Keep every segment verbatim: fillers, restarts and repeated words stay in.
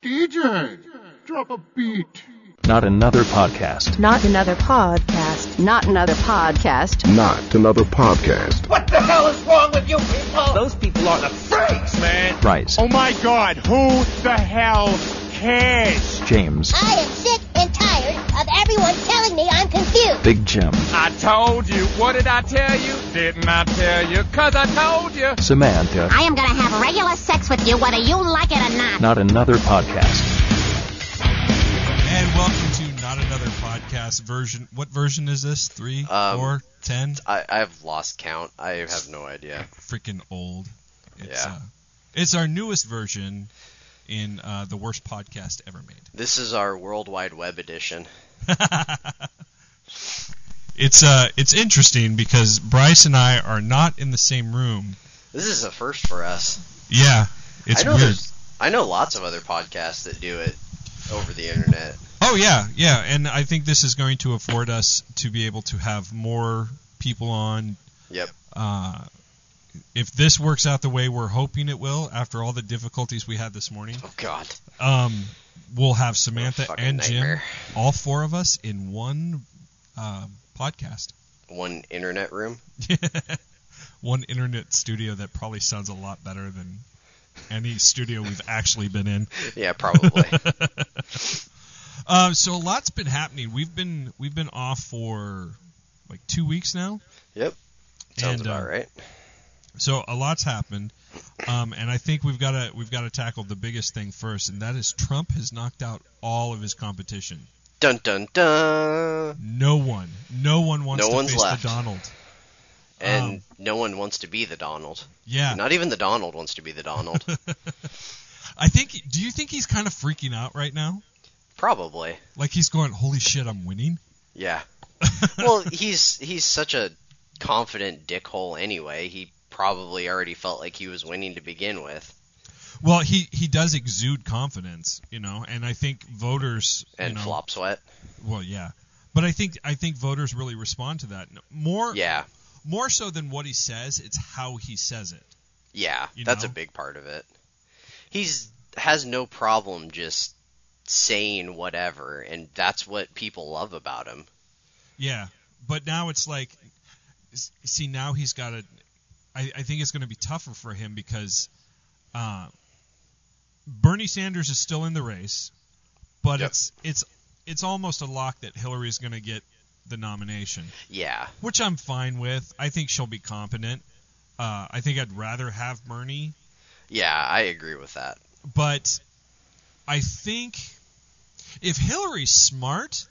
D J, drop a beat. Not another podcast. Not another podcast. Not another podcast. Not another podcast. What the hell is wrong with you people? Those people are the freaks, man. Bryce. Oh my God, who the hell cares? James. I am sick and tired of everyone telling me I'm confused. Big Jim. I told you. What did I tell you? Didn't I tell you? Cause I told you. Samantha. I am gonna have regular sex with you whether you like it or not. Not another podcast. And welcome to Not Another Podcast version. What version is this? Three, um, four, ten? I, I've lost count. I have no idea. Freaking old. It's, yeah. Uh, it's our newest version in uh, the worst podcast ever made. This is our World Wide Web edition. It's uh, it's interesting because Bryce and I are not in the same room. This is a first for us. Yeah, it's I know weird. I know lots of other podcasts that do it over the internet. Oh, yeah, yeah, and I think this is going to afford us to be able to have more people on. Yep. Uh, if this works out the way we're hoping it will, after all the difficulties we had this morning. Oh, God. Um, we'll have Samantha and nightmare. Jim, all four of us, in one uh, podcast. One internet room? One internet studio that probably sounds a lot better than any studio we've actually been in. Yeah, probably. uh, so a lot's been happening. We've been we've been off for like two weeks now. Yep. Sounds and, about uh, right. So a lot's happened, um, and I think we've got to we've got to tackle the biggest thing first, and that is Trump has knocked out all of his competition. Dun dun dun. No one, no one wants no to one's face left. the Donald, and um, no one wants to be the Donald. Yeah, not even the Donald wants to be the Donald. I think. Do you think he's kind of freaking out right now? Probably. Like he's going, "Holy shit, I'm winning." Yeah. Well, he's he's such a confident dickhole anyway. He probably already felt like he was winning to begin with. Well, he, he does exude confidence, you know, and I think voters and you know, flop sweat. Well, yeah, but I think I think voters really respond to that more. Yeah. More so than what he says, it's how he says it. Yeah, you that's know? a big part of it. He's has no problem just saying whatever, and that's what people love about him. Yeah, but now it's like, see, now he's got to. I, I think it's going to be tougher for him because uh, Bernie Sanders is still in the race, but yep. it's it's it's almost a lock that Hillary's going to get the nomination. Yeah, which I'm fine with. I think she'll be competent. Uh, I think I'd rather have Bernie. Yeah, I agree with that. But I think if Hillary's smart,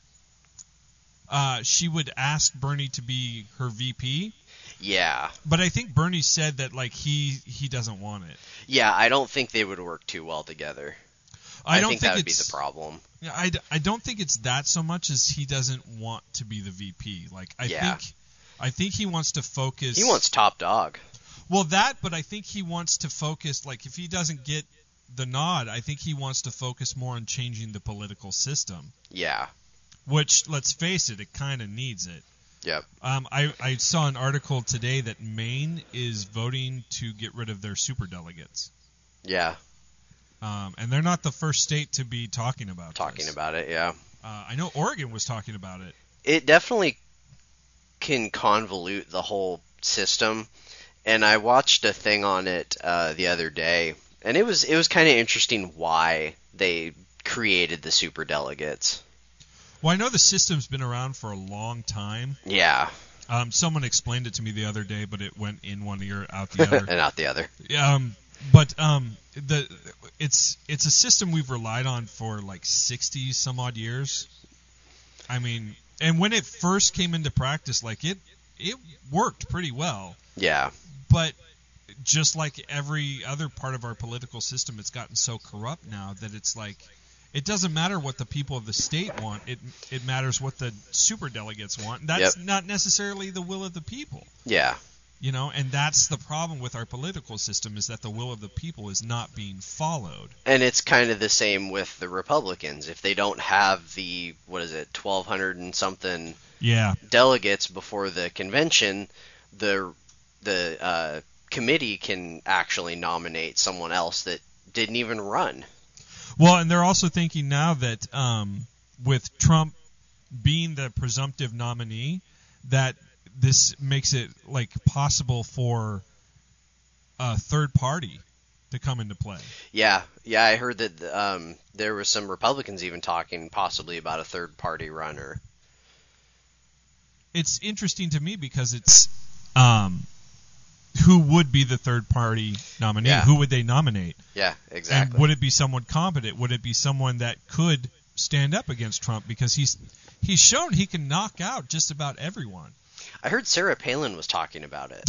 uh, she would ask Bernie to be her V P. Yeah. But I think Bernie said that like he he doesn't want it. Yeah, I don't think they would work too well together. I, I don't think, think that would it's, be the problem. Yeah, I, I don't think it's that so much as he doesn't want to be the V P. Like I yeah. think I think he wants to focus. He wants top dog. Well, that, but I think he wants to focus. Like if he doesn't get the nod, I think he wants to focus more on changing the political system. Yeah. Which, let's face it, it kind of needs it. Yep. Um, I, I saw an article today that Maine is voting to get rid of their superdelegates. Yeah. Um, and they're not the first state to be talking about Talking this. about it, yeah. Uh, I know Oregon was talking about it. It definitely can convolute the whole system. And I watched a thing on it uh, the other day, and it was it was kind of interesting why they created the superdelegates. Well, I know the system's been around for a long time. Yeah. Um, someone explained it to me the other day, but it went in one ear, out the other. And out the other. Um, but um, the it's it's a system we've relied on for like sixty some odd years. I mean, and when it first came into practice, like it it worked pretty well. Yeah. But just like every other part of our political system, it's gotten so corrupt now that it's like it doesn't matter what the people of the state want. It it matters what the superdelegates want. That's yep. not necessarily the will of the people. Yeah. You know, and that's the problem with our political system is that the will of the people is not being followed. And it's kind of the same with the Republicans. If they don't have the, what is it, twelve hundred and something yeah. delegates before the convention, the the uh, committee can actually nominate someone else that didn't even run. Well, and they're also thinking now that um, with Trump being the presumptive nominee, that this makes it like possible for a third party to come into play. Yeah, yeah, I heard that um, there were some Republicans even talking possibly about a third party runner. It's interesting to me because it's um, who would be the third party nominee? Yeah. Who would they nominate? Yeah, exactly. And would it be someone competent? Would it be someone that could stand up against Trump? Because he's he's shown he can knock out just about everyone. I heard Sarah Palin was talking about it.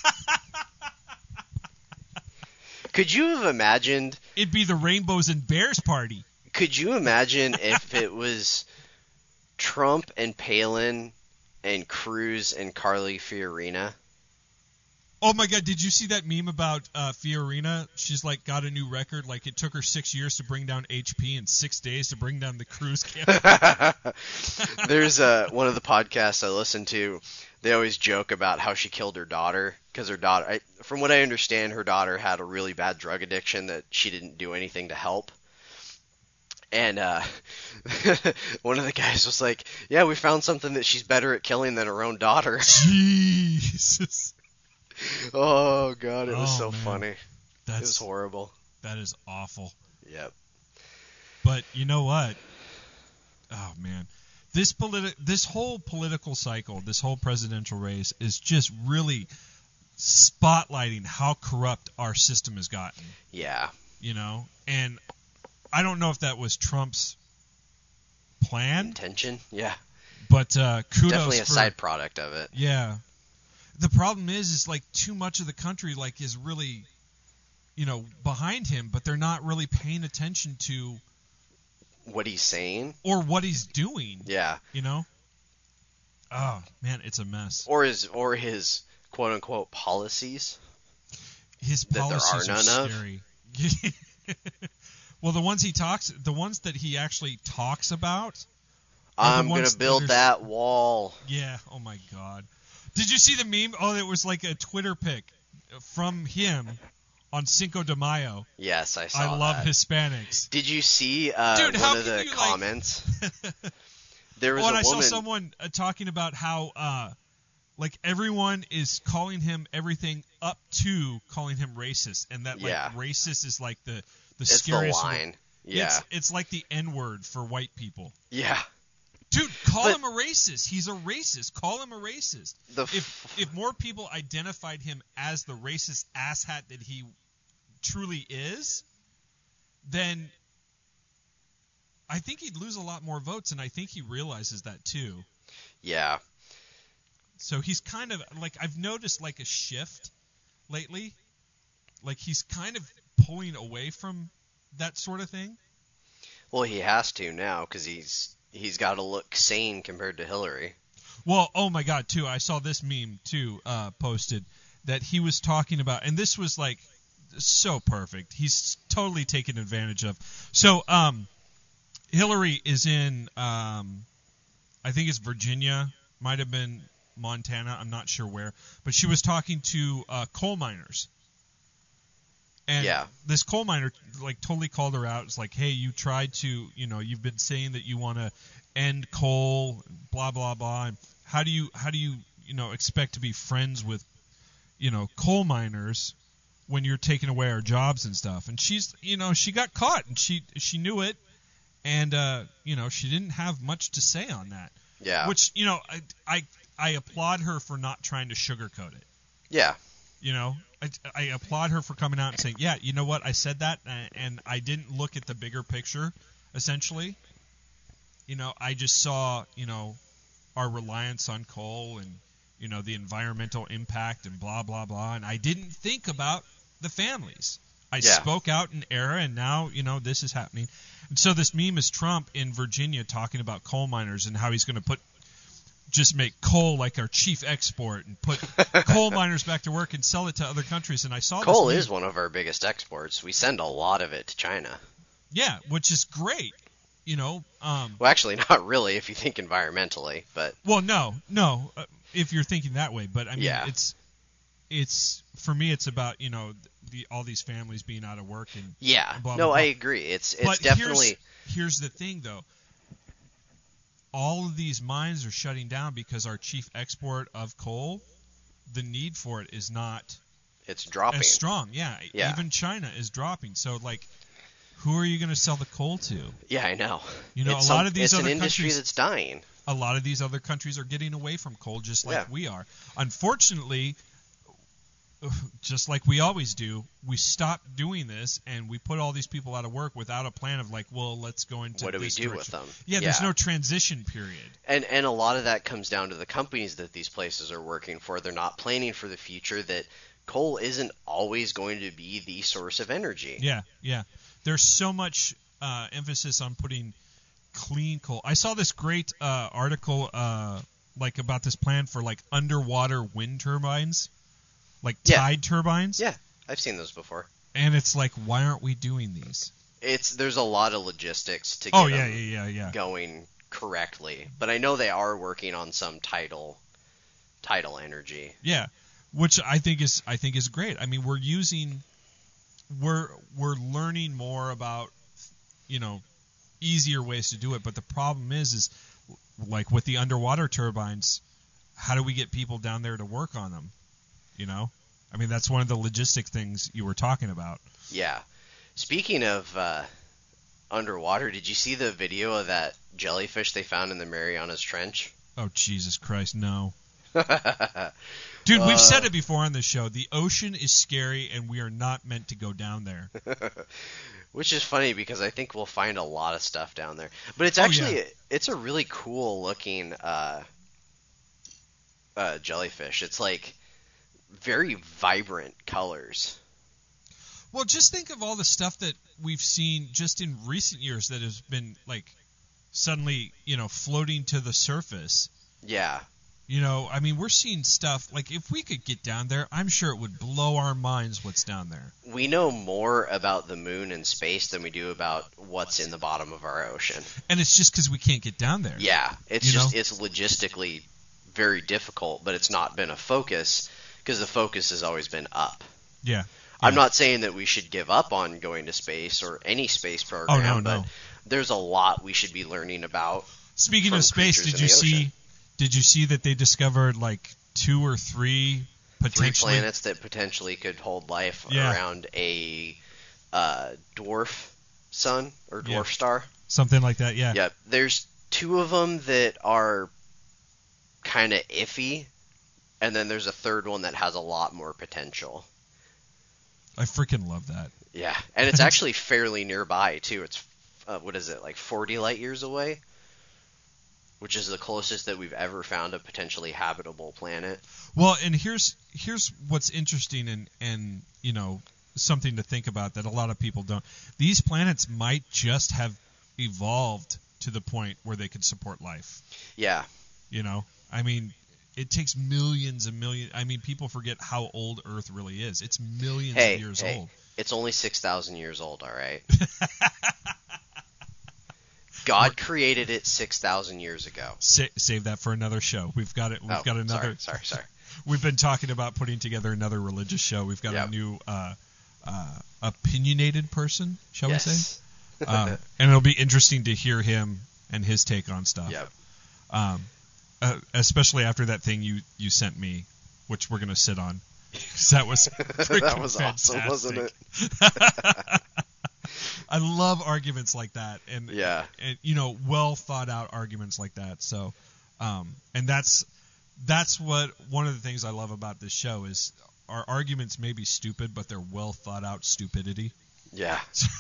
Could you have imagined? It'd be the Rainbows and Bears party. Could you imagine if it was Trump and Palin and Cruz and Carly Fiorina? Oh my God! Did you see that meme about uh, Fiorina? She's like got a new record. Like it took her six years to bring down H P and six days to bring down the Cruz campaign. There's uh, one of the podcasts I listen to. They always joke about how she killed her daughter because her daughter, I, from what I understand, her daughter had a really bad drug addiction that she didn't do anything to help. And uh, one of the guys was like, "Yeah, we found something that she's better at killing than her own daughter." Jesus. Oh God, it was oh, so man. funny. That's, it was horrible. That is awful. Yep. But you know what? Oh man, this politi- this whole political cycle, this whole presidential race is just really spotlighting how corrupt our system has gotten. Yeah. You know, and I don't know if that was Trump's plan, intention. Yeah. But uh, kudos. Definitely a for, side product of it. Yeah. The problem is, is like too much of the country like is really, you know, behind him, but they're not really paying attention to what he's saying or what he's doing. Yeah. You know. Oh man, it's a mess. Or his or his quote unquote policies. His policies that there are, are none scary. Of. Well, the ones he talks, the ones that he actually talks about. I'm gonna build that, that wall. Yeah. Oh my God. Did you see the meme? Oh, it was like a Twitter pic from him on Cinco de Mayo. Yes, I saw I love that. Hispanics. Did you see uh, Dude, one of can the you, comments? Like... There was oh, and a I woman... saw someone uh, talking about how uh, like everyone is calling him everything up to calling him racist, and that like yeah. racist is like the the it's scariest the line. Word. Yeah. It's, it's like the N-word for white people. Yeah. Dude, call but, him a racist. He's a racist. Call him a racist. The f- if if more people identified him as the racist asshat that he truly is, then I think he'd lose a lot more votes, and I think he realizes that too. Yeah. So he's kind of like I've noticed like a shift lately. Like he's kind of pulling away from that sort of thing. Well, he has to now because he's he's got to look sane compared to Hillary. Well, oh my God, too. I saw this meme too uh, posted that he was talking about, and this was like so perfect. He's totally taken advantage of. So, um, Hillary is in, um, I think it's Virginia, might have been Montana, I'm not sure where, but she was talking to uh, coal miners. And yeah. this coal miner like totally called her out. It's like, hey, you tried to, you know, you've been saying that you want to end coal, blah blah blah. And how do you, how do you, you know, expect to be friends with, you know, coal miners when you're taking away our jobs and stuff? And she's, you know, she got caught and she she knew it, and uh, you know, she didn't have much to say on that. Yeah. Which, you know, I I I applaud her for not trying to sugarcoat it. Yeah. You know, I, I applaud her for coming out and saying, yeah, you know what, I said that, and I didn't look at the bigger picture, essentially. You know, I just saw, you know, our reliance on coal and, you know, the environmental impact and blah, blah, blah, and I didn't think about the families. I yeah. spoke out in error, and now, you know, this is happening. And so this meme is Trump in Virginia talking about coal miners and how he's going to put just make coal like our chief export and put coal miners back to work and sell it to other countries. And I saw coal this is one of our biggest exports. We send a lot of it to China. Yeah, which is great. You know. Um, well, actually, not really if you think environmentally, but. Well, no, no, uh, if you're thinking that way. But I mean, yeah. it's it's for me. It's about you know the all these families being out of work and Yeah. blah, no, blah, I blah. agree. It's it's But definitely here's, here's the thing though. All of these mines are shutting down because our chief export of coal, the need for it is not it's dropping. as strong. Yeah, Yeah. even China is dropping. So like, who are you going to sell the coal to? Yeah, I know. You know, it's a lot some- of these it's other an industry countries- that's dying. A lot of these other countries are getting away from coal just like Yeah. we are. Unfortunately, just like we always do, we stopped doing this and we put all these people out of work without a plan of like, well, let's go into What do we this do direction. with them? Yeah, there's Yeah. no transition period. And and a lot of that comes down to the companies that these places are working for. They're not planning for the future that coal isn't always going to be the source of energy. Yeah, yeah. There's so much uh, emphasis on putting clean coal. I saw this great uh, article uh, like about this plan for like underwater wind turbines, like Yeah. tide turbines. Yeah, I've seen those before. And it's like, why aren't we doing these? It's there's a lot of logistics to get Oh yeah, them yeah, yeah, yeah. going correctly, but I know they are working on some tidal tidal energy. Yeah, which I think is I think is great. I mean, we're using we're we're learning more about you know easier ways to do it, but the problem is is like with the underwater turbines, how do we get people down there to work on them? You know, I mean that's one of the logistic things you were talking about. Yeah. Speaking of uh, underwater, did you see the video of that jellyfish they found in the Marianas Trench? Oh Jesus Christ, no. Dude, we've Uh, said it before on this show. The ocean is scary, and we are not meant to go down there. Which is funny because I think we'll find a lot of stuff down there. But it's Oh, actually yeah. it's a really cool looking uh, uh, jellyfish. It's like very vibrant colors. Well, just think of all the stuff that we've seen just in recent years that has been like suddenly, you know, floating to the surface. Yeah. You know, I mean, we're seeing stuff like if we could get down there, I'm sure it would blow our minds what's down there. We know more about the moon and space than we do about what's in the bottom of our ocean. And it's just because we can't get down there. Yeah, it's You just know? it's logistically very difficult, but it's not been a focus because the focus has always been up. Yeah. I'm Yeah. not saying that we should give up on going to space or any space program, Oh, no, but no. there's a lot we should be learning about. Speaking from of space, creatures did in you the see? ocean. Did you see that they discovered like two or three Three potentially? planets that potentially could hold life Yeah. around a uh, dwarf sun or dwarf Yeah. star. Something like that. Yeah. Yep. There's two of them that are kind of iffy, and then there's a third one that has a lot more potential. I freaking love that. Yeah, and it's actually fairly nearby too. It's uh, what is it, like forty light years away, which is the closest that we've ever found a potentially habitable planet. Well, and here's here's what's interesting and and you know something to think about that a lot of people don't. These planets might just have evolved to the point where they could support life. Yeah, You know, I mean, it takes millions and millions. I mean, people forget how old Earth really is. It's millions hey, of years hey, old. it's only six thousand years old. All right. God created it six thousand years ago. Sa- save that for another show. We've got it. We've Oh, got another. Sorry, sorry, sorry. We've been talking about putting together another religious show. We've got Yep. a new uh, uh, opinionated person, shall we say? Yes. Uh, and it'll be interesting to hear him and his take on stuff. Yep. Um, uh, especially after that thing you, you sent me, which we're gonna sit on. 'Cause that was freaking That was awesome, wasn't it? fantastic. I love arguments like that, and Yeah. and you know, well thought out arguments like that. So, um, and that's that's what one of the things I love about this show is our arguments may be stupid, but they're well thought out stupidity. Yeah.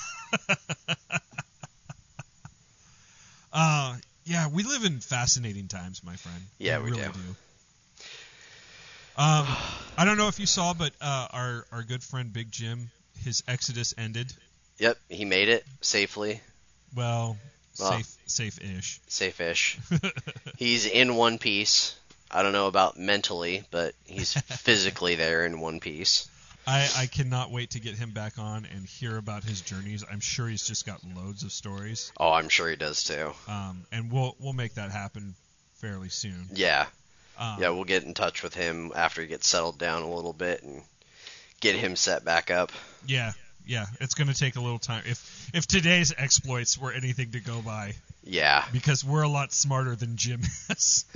Uh, yeah, we live in fascinating times, my friend. Yeah, we really do. do. Um, I don't know if you saw, but uh, our our good friend Big Jim, his exodus ended. Yep, he made it safely. Well, Well. safe, safe-ish. Safe-ish. He's in one piece. I don't know about mentally, but he's physically there in one piece. I, I cannot wait to get him back on and hear about his journeys. I'm sure he's just got loads of stories. Oh, I'm sure he does too. Um, and we'll we'll make that happen fairly soon. Yeah. Um, yeah, we'll get in touch with him after he gets settled down a little bit and get him set back up. Yeah, yeah, it's going to take a little time. If if today's exploits were anything to go by. Yeah. Because we're a lot smarter than Jim is.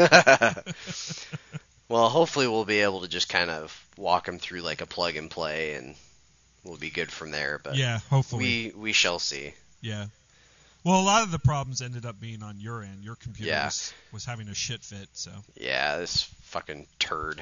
Well, hopefully we'll be able to just kind of walk him through like a plug and play, and we'll be good from there. But yeah, hopefully. We we shall see. Yeah. Well, a lot of the problems ended up being on your end. Your computer yeah. was, was having a shit fit, so. Yeah, this fucking turd.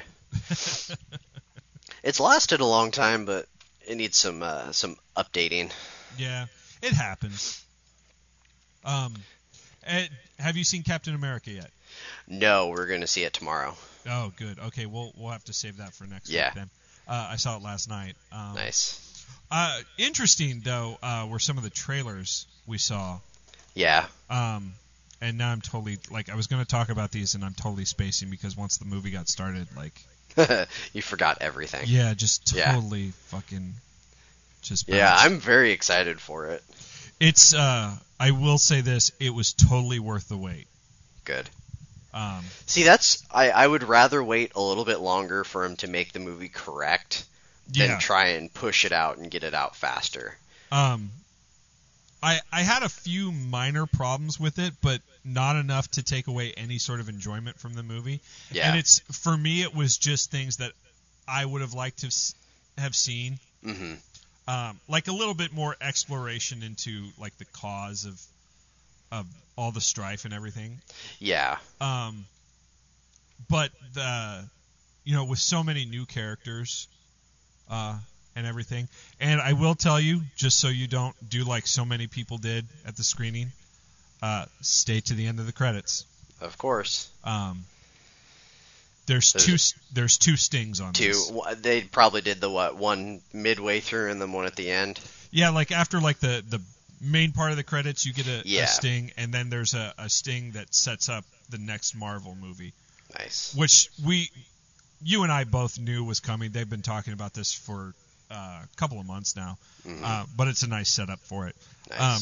It's lasted a long time, but it needs some uh, some updating. Yeah, it happens. Um, and have you seen Captain America yet? No, we're going to see it tomorrow. Oh, good. Okay, we'll we'll have to save that for next yeah. week then. Uh, I saw it last night. Um, nice. Uh, interesting though uh, were some of the trailers we saw. Yeah. Um, and now I'm totally like I was going to talk about these, and I'm totally spacing because once the movie got started, like. You forgot everything. Yeah, just totally yeah. fucking just bounced. Yeah, I'm very excited for it. It's uh I will say this, it was totally worth the wait. Good. Um See, that's I, I would rather wait a little bit longer for him to make the movie correct than yeah. try and push it out and get it out faster. Um I I had a few minor problems with it, but not enough to take away any sort of enjoyment from the movie. Yeah. And it's for me, it was just things that I would have liked to have seen. Mm-hmm. Um, like a little bit more exploration into like the cause of of all the strife and everything. Yeah. Um. But the, you know, with so many new characters, uh, and everything, and I will tell you, just so you don't do like so many people did at the screening. Uh, stay to the end of the credits. Of course. Um, there's two. There's two stings on two. this. They probably did the what one midway through and then one at the end. Yeah, like after like the, the main part of the credits, you get a, yeah. a sting, and then there's a, a sting that sets up the next Marvel movie. Nice. Which we, you and I both knew was coming. They've been talking about this for uh, a couple of months now, mm-hmm. uh, but it's a nice setup for it. Nice. Um,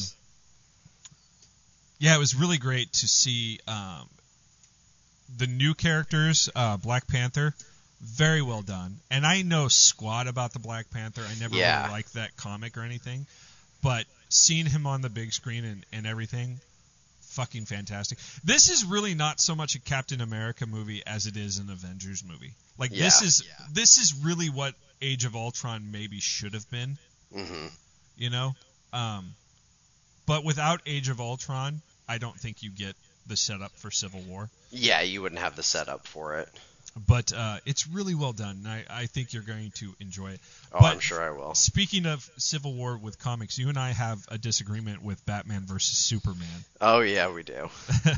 Yeah, it was really great to see um, the new characters, uh, Black Panther, very well done. And I know squat about the Black Panther. I never yeah. really liked that comic or anything. But seeing him on the big screen and, and everything, fucking fantastic. This is really not so much a Captain America movie as it is an Avengers movie. Like yeah. this is yeah. this is really what Age of Ultron maybe should have been. Mm-hmm. You know? Um, but without Age of Ultron, I don't think you get the setup for Civil War. Yeah, you wouldn't have the setup for it. But uh, it's really well done. And I, I think you're going to enjoy it. Oh, but I'm sure I will. Speaking of Civil War with comics, you and I have a disagreement with Batman versus Superman. Oh yeah, we do.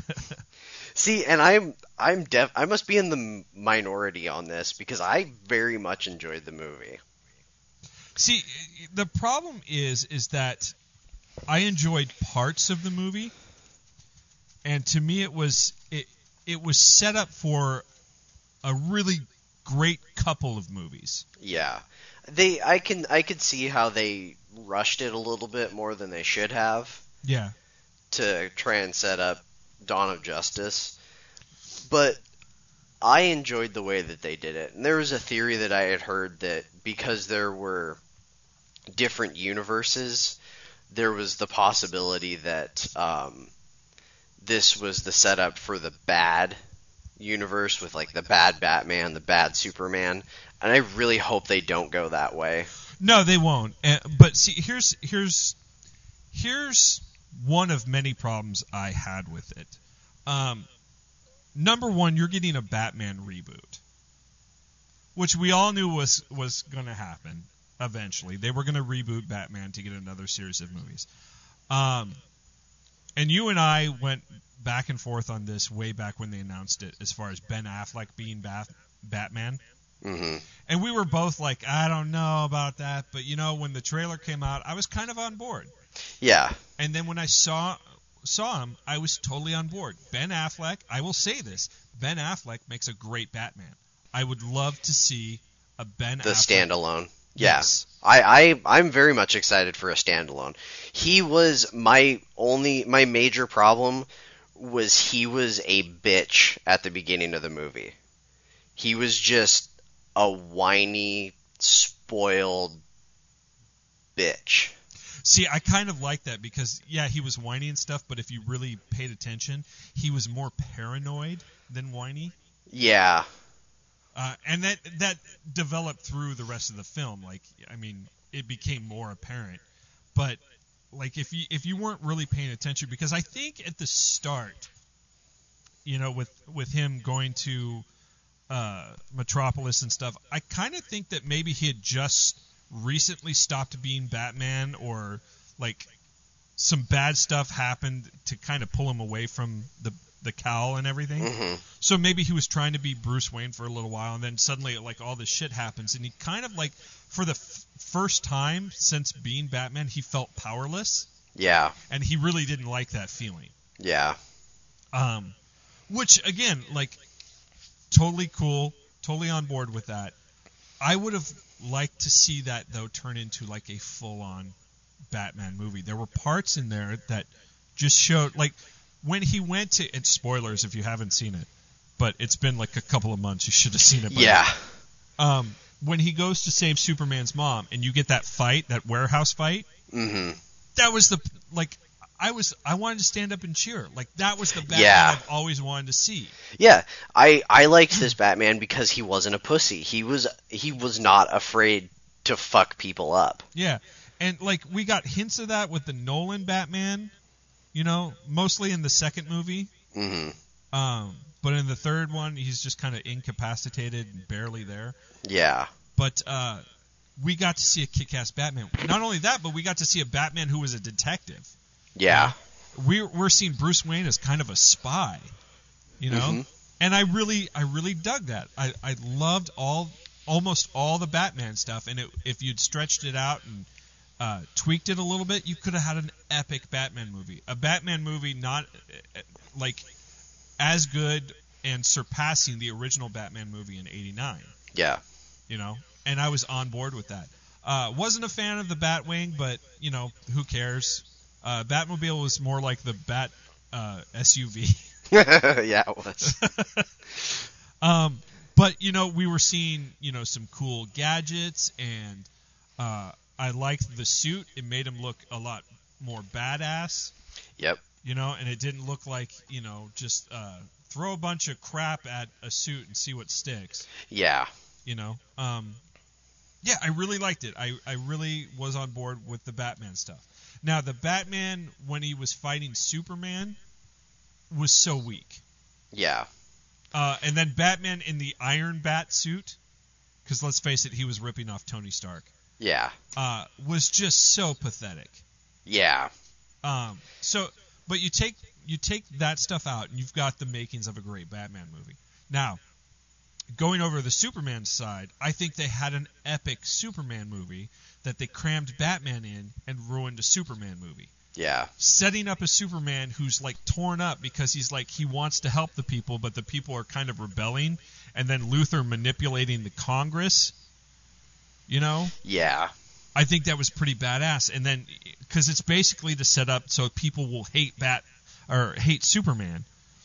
See, and I'm I'm def I must be in the minority on this because I very much enjoyed the movie. See, the problem is is that I enjoyed parts of the movie, and to me it was it it was set up for a really great couple of movies. Yeah. They I can I could see how they rushed it a little bit more than they should have. Yeah. To try and set up Dawn of Justice. But I enjoyed the way that they did it. And there was a theory that I had heard that because there were different universes, there was the possibility that um, this was the setup for the bad universe with like the bad Batman, the bad Superman, and I really hope they don't go that way. No, they won't. Uh, but see, here's here's here's one of many problems I had with it. Um, number one, you're getting a Batman reboot, which we all knew was was going to happen eventually. They were going to reboot Batman to get another series of movies. Um, and you and I went back and forth on this way back when they announced it, as far as Ben Affleck being Bath- Batman. Mm-hmm. And we were both like, I don't know about that, but you know, when the trailer came out, I was kind of on board. Yeah. And then when I saw saw him, I was totally on board. Ben Affleck, I will say this, Ben Affleck makes a great Batman. I would love to see a Ben the Affleck. standalone. Yeah. Yes. I, I, I'm very much excited for a standalone. He was my only, my major problem was he was a bitch at the beginning of the movie. He was just a whiny, spoiled bitch. See, I kind of like that because, yeah, he was whiny and stuff, but if you really paid attention, he was more paranoid than whiny. Yeah. Uh, and that that developed through the rest of the film. Like, I mean, it became more apparent. But, like, if you if you weren't really paying attention, because I think at the start, you know, with, with him going to uh, Metropolis and stuff, I kind of think that maybe he had just recently stopped being Batman, or like some bad stuff happened to kind of pull him away from the the cowl and everything. Mm-hmm. So maybe he was trying to be Bruce Wayne for a little while, and then suddenly like all this shit happens, and he kind of like for the f- first time since being Batman, he felt powerless. Yeah. And he really didn't like that feeling. Yeah. Um, which again, like, totally cool, totally on board with that. I would have liked to see that though turn into like a full-on Batman movie. There were parts in there that just showed, like, when he went to, it's spoilers if you haven't seen it, but it's been like a couple of months. You should have seen it. By yeah. now. Um, when he goes to save Superman's mom, and you get that fight, that warehouse fight. Mm-hmm. That was the like. I was I wanted to stand up and cheer. Like, that was the Batman Yeah. I've always wanted to see. Yeah, I I liked this Batman because he wasn't a pussy. He was he was not afraid to fuck people up. Yeah, and like we got hints of that with the Nolan Batman, you know, mostly in the second movie. Mm-hmm. Um, but in the third one, he's just kind of incapacitated and barely there. Yeah. But uh, we got to see a kick-ass Batman. Not only that, but we got to see a Batman who was a detective. Yeah. We're we're seeing Bruce Wayne as kind of a spy, you know, Mm-hmm. and I really I really dug that. I, I loved all almost all the Batman stuff, and it, if you'd stretched it out and uh, tweaked it a little bit, you could have had an epic Batman movie. A Batman movie not uh, like as good and surpassing the original Batman movie in eighty-nine. Yeah. You know, and I was on board with that. Uh, wasn't a fan of the Batwing, but you know, who cares? Uh, Batmobile was more like the Bat uh, S U V. Yeah, it was. um, but you know, we were seeing you know some cool gadgets, and uh, I liked the suit. It made him look a lot more badass. Yep. You know, and it didn't look like you know just uh, throw a bunch of crap at a suit and see what sticks. Yeah. You know. Um, yeah, I really liked it. I, I really was on board with the Batman stuff. Now, the Batman, when he was fighting Superman, was so weak. Yeah. Uh, and then Batman in the Iron Bat suit, because let's face it, he was ripping off Tony Stark, Yeah. uh, was just so pathetic. Yeah. Um, so, but you take you take that stuff out, and you've got the makings of a great Batman movie. Now, going over to the Superman side, I think they had an epic Superman movie that they crammed Batman in and ruined a Superman movie. Yeah. Setting up a Superman who's like torn up because he's like he wants to help the people, but the people are kind of rebelling, and then Luthor manipulating the Congress. You know? Yeah. I think that was pretty badass. And then because it's basically to set up so people will hate Bat or hate Superman.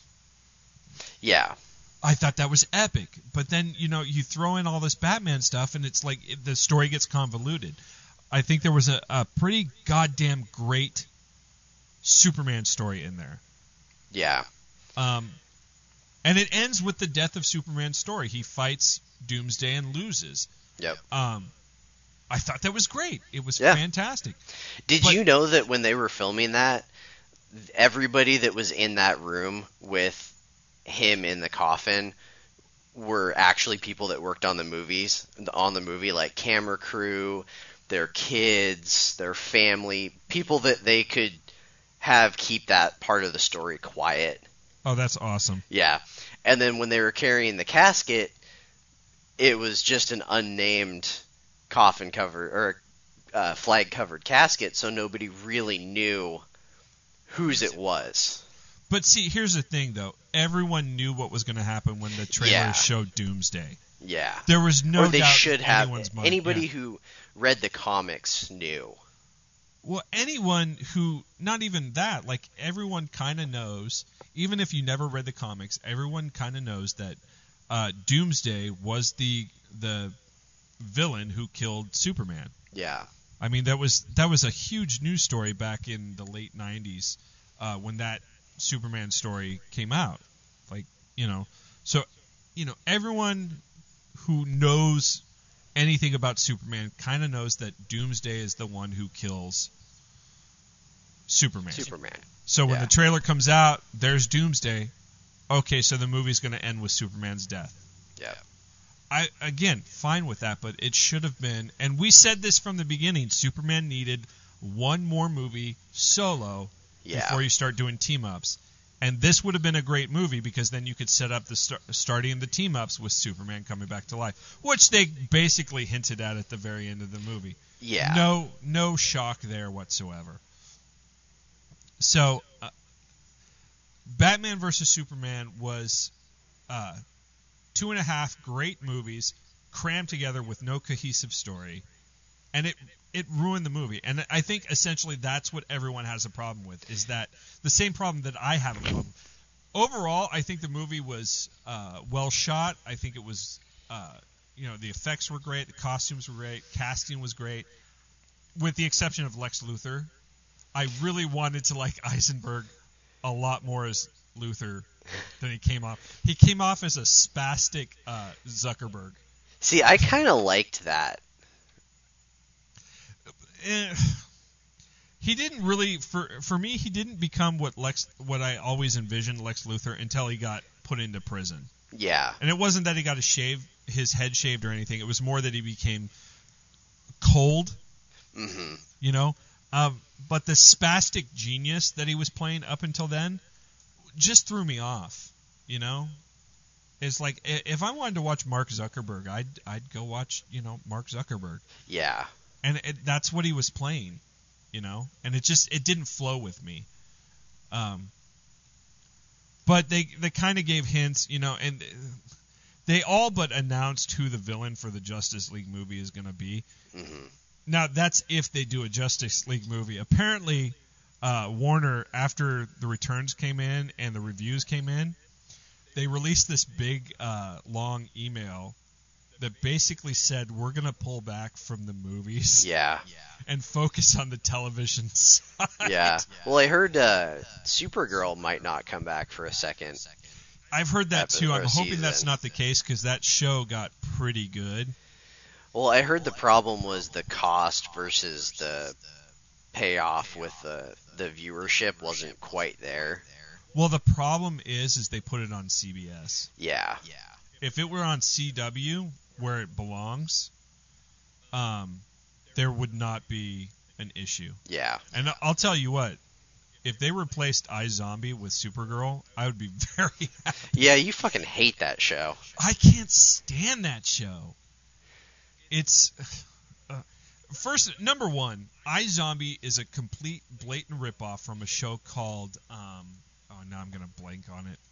Yeah. I thought that was epic. But then, you know, you throw in all this Batman stuff, and it's like it, the story gets convoluted. I think there was a, a pretty goddamn great Superman story in there. Yeah. Um, and it ends with the death of Superman's story. He fights Doomsday and loses. Yep. Um, I thought that was great. It was Yeah. fantastic. Did But- you know that when they were filming that, everybody that was in that room with him in the coffin were actually people that worked on the movies, on the movie, like camera crew, their kids, their family, people that they could have keep that part of the story quiet. Oh, that's awesome. Yeah. And then when they were carrying the casket, it was just an unnamed coffin cover or uh, flag covered casket, so nobody really knew whose it was. But see, here's the thing, though. Everyone knew what was going to happen when the trailer Yeah. showed Doomsday. Yeah. There was no or they doubt should in have. anyone's mind. Anybody Yeah. who read the comics knew. Well, anyone who, not even that, like everyone kind of knows, even if you never read the comics, everyone kind of knows that uh, Doomsday was the the villain who killed Superman. Yeah. I mean, that was that was a huge news story back in the late nineties uh, when that Superman story came out. Like, you know, so, you know, everyone who knows anything about Superman kind of knows that Doomsday is the one who kills Superman. Superman. So when yeah. the trailer comes out, there's Doomsday. Okay, so the movie's going to end with Superman's death. Yeah. I again, fine with that, but it should have been, and we said this from the beginning, Superman needed one more movie solo yeah. before you start doing team-ups. And this would have been a great movie because then you could set up the start, starting the team-ups with Superman coming back to life, which they basically hinted at at the very end of the movie. Yeah. No, no shock there whatsoever. So, uh, Batman versus Superman was uh, two and a half great movies crammed together with no cohesive story, and it it ruined the movie. And I think essentially that's what everyone has a problem with, is that the same problem that I have a problem. Overall, I think the movie was uh, well shot. I think it was, uh, you know, the effects were great, the costumes were great, casting was great, with the exception of Lex Luthor. I really wanted to like Eisenberg a lot more as Luthor than he came off. He came off as a spastic uh, Zuckerberg. See, I kind of liked that. Eh, he didn't really, for for me, he didn't become what Lex, what I always envisioned Lex Luthor until he got put into prison. Yeah. And it wasn't that he got a shave, his head shaved or anything. It was more that he became cold. Mm-hmm. You know. Um, but the spastic genius that he was playing up until then just threw me off, you know? It's like, if I wanted to watch Mark Zuckerberg, I'd I'd go watch, you know, Mark Zuckerberg. Yeah. And it, that's what he was playing, you know? And it just, it didn't flow with me. Um, but they, they kind of gave hints, you know, and they all but announced who the villain for the Justice League movie is going to be. Mm-hmm. Now, that's if they do a Justice League movie. Apparently, uh, Warner, after the returns came in and the reviews came in, they released this big, uh, long email that basically said, we're going to pull back from the movies. Yeah. And focus on the television side. Yeah. Well, I heard uh, Supergirl might not come back for a second. I've heard that too. I'm hoping season. that's not the case because that show got pretty good. Well, I heard the problem was the cost versus the payoff with the the viewership wasn't quite there. Well, the problem is, is they put it on C B S. Yeah. If it were on C W, where it belongs, um, there would not be an issue. Yeah. And I'll tell you what, if they replaced iZombie with Supergirl, I would be very happy. Yeah, you fucking hate that show. I can't stand that show. It's uh, first number one. iZombie is a complete blatant ripoff from a show called. Um, oh, now I'm gonna blank on it.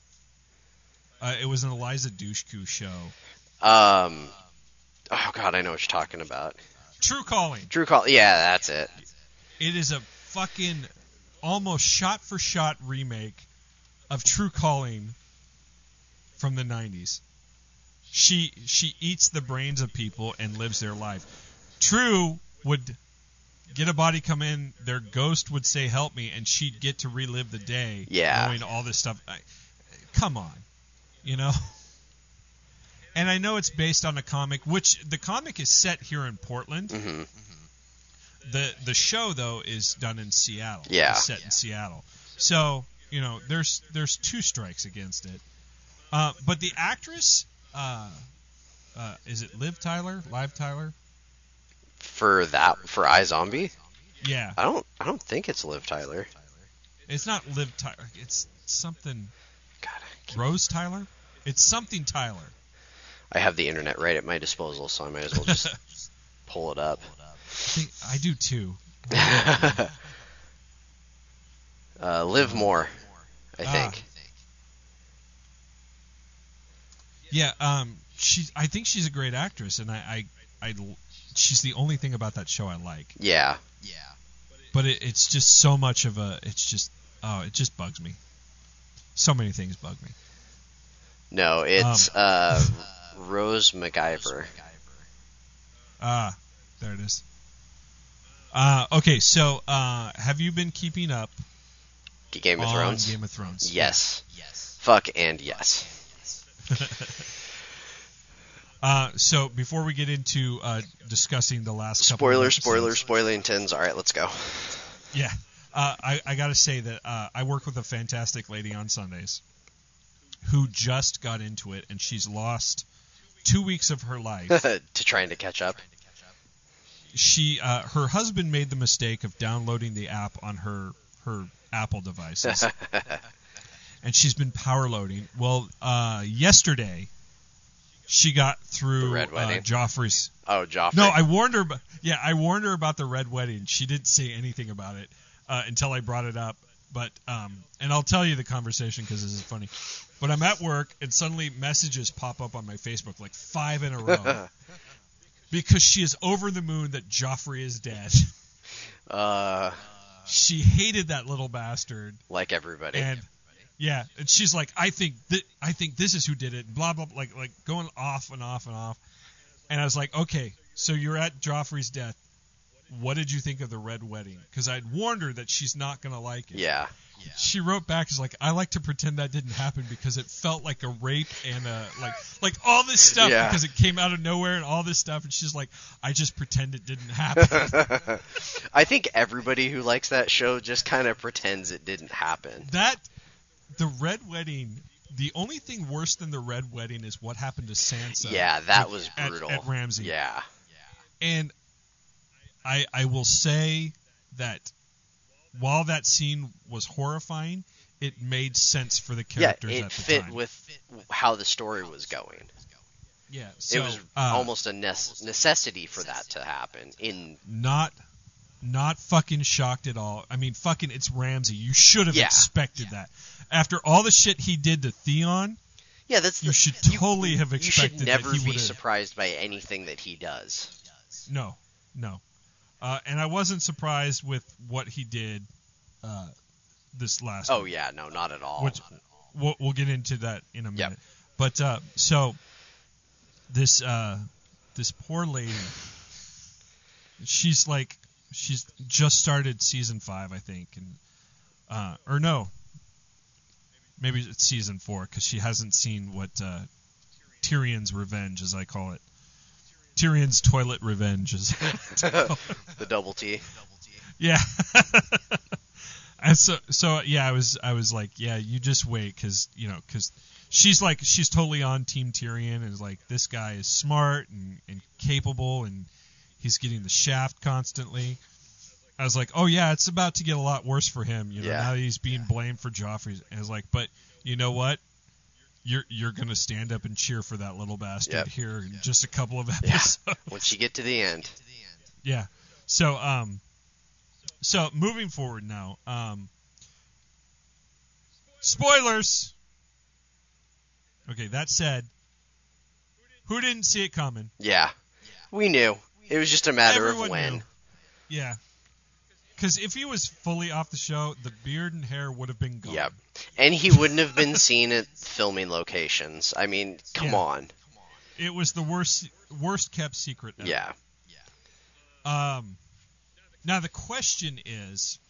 Uh, it was an Eliza Dushku show. Um. Oh God, I know what you're talking about. True Calling. True Call. Yeah, that's it. It is a fucking almost shot-for-shot remake of True Calling from the nineties. She she eats the brains of people and lives their life. True would get a body come in, their ghost would say, help me, and she'd get to relive the day yeah. knowing all this stuff. I, come on. You know? And I know it's based on a comic, which the comic is set here in Portland. Mm-hmm. The the show, though, is done in Seattle. Yeah. It's set in Seattle. So, you know, there's there's two strikes against it. Uh, but the actress... Uh, uh, is it Liv Tyler? Live Tyler? For that, for iZombie? Yeah. I don't, I don't think it's Liv Tyler. It's not Liv Tyler. It's something. God, Rose Tyler? It's something Tyler. I have the internet right at my disposal, so I might as well just pull it up. I think I do too. uh, Liv Moore, I think. Ah. Yeah, um, she. I think she's a great actress, and I, I, I, she's the only thing about that show I like. Yeah. Yeah. But it, it's just so much of a. It's just. Oh, it just bugs me. So many things bug me. No, it's Um, uh, Rose MacGyver. Ah, there it is. Uh, okay, so uh, have you been keeping up Game of on Thrones? Game of Thrones? Yes. Yes. Fuck and yes. uh, so before we get into uh, discussing the last couple of Spoilers, episodes- spoilers, spoilingtons. All right, let's go. Yeah, uh, I, I got to say that uh, I work with a fantastic lady on Sundays who just got into it, and she's lost two weeks of her life. to trying to catch up. She, uh, her husband made the mistake of downloading the app on her her Apple devices, and she's been power loading. Well, uh, yesterday she got through The Red uh, Wedding. Joffrey's. Oh, Joffrey. No, I warned her. About, yeah, I warned her about the Red Wedding. She didn't say anything about it uh, until I brought it up. But um, and I'll tell you the conversation because this is funny. But I'm at work and suddenly messages pop up on my Facebook, like five in a row, because she is over the moon that Joffrey is dead. Uh, She hated that little bastard. like everybody. And yeah, and she's like, I think th- I think this is who did it. Blah blah, blah like like going off and off and off. And I was like, okay, so you're at Joffrey's death. What did you think of the Red Wedding? Because I'd warned her that she's not gonna like it. Yeah. She wrote back, "Is like, I like to pretend that didn't happen because it felt like a rape and a like like all this stuff Yeah. because it came out of nowhere and all this stuff." And she's like, "I just pretend it didn't happen." I think everybody who likes that show just kind of pretends it didn't happen. That the Red Wedding. The only thing worse than the Red Wedding is what happened to Sansa. Yeah, that with- was at- brutal. at Ramsay. Yeah. And I I will say that while that scene was horrifying, it made sense for the Yeah, characters it at the fit time. with how the story was going. Yeah, so it was uh, almost a nece- necessity for that to happen. In not not fucking shocked at all. I mean, fucking it's Ramsay. You should have Yeah. expected that. After all the shit he did to Theon, yeah, that's you the, should you- totally have You expected should never that he be would have. surprised by anything that he does. No, no. Uh, and I wasn't surprised with what he did uh, this last Oh week, yeah, no, not at all. which we'll, we'll get into that in a minute. Yep. But uh, so this uh, this poor lady, she's like she's just started season five, I think, and uh, or no, maybe it's season four because she hasn't seen what uh, Tyrion's Revenge, as I call it. Tyrion's Toilet Revenge is The double T. yeah. And so so yeah, I was I was like, yeah, you just wait because you know because she's like she's totally on Team Tyrion and is like, this guy is smart and, and capable and he's getting the shaft constantly. I was like, oh yeah, it's about to get a lot worse for him, you know, Yeah. now that he's being blamed for Joffrey. And I was like, but you know what? You're you're gonna stand up and cheer for that little bastard Yep. here in just a couple of Yeah. episodes. Once you get to the end. Yeah. So um so moving forward now, um spoilers. Okay, that said, who didn't see it coming? Yeah. We knew. It was just a matter Everyone of when. knew. Yeah. Because if he was fully off the show, the beard and hair would have been gone. Yep. And he wouldn't have been seen at filming locations. I mean, come Yeah. on. It was the worst worst kept secret ever. Yeah. Um, now the question is,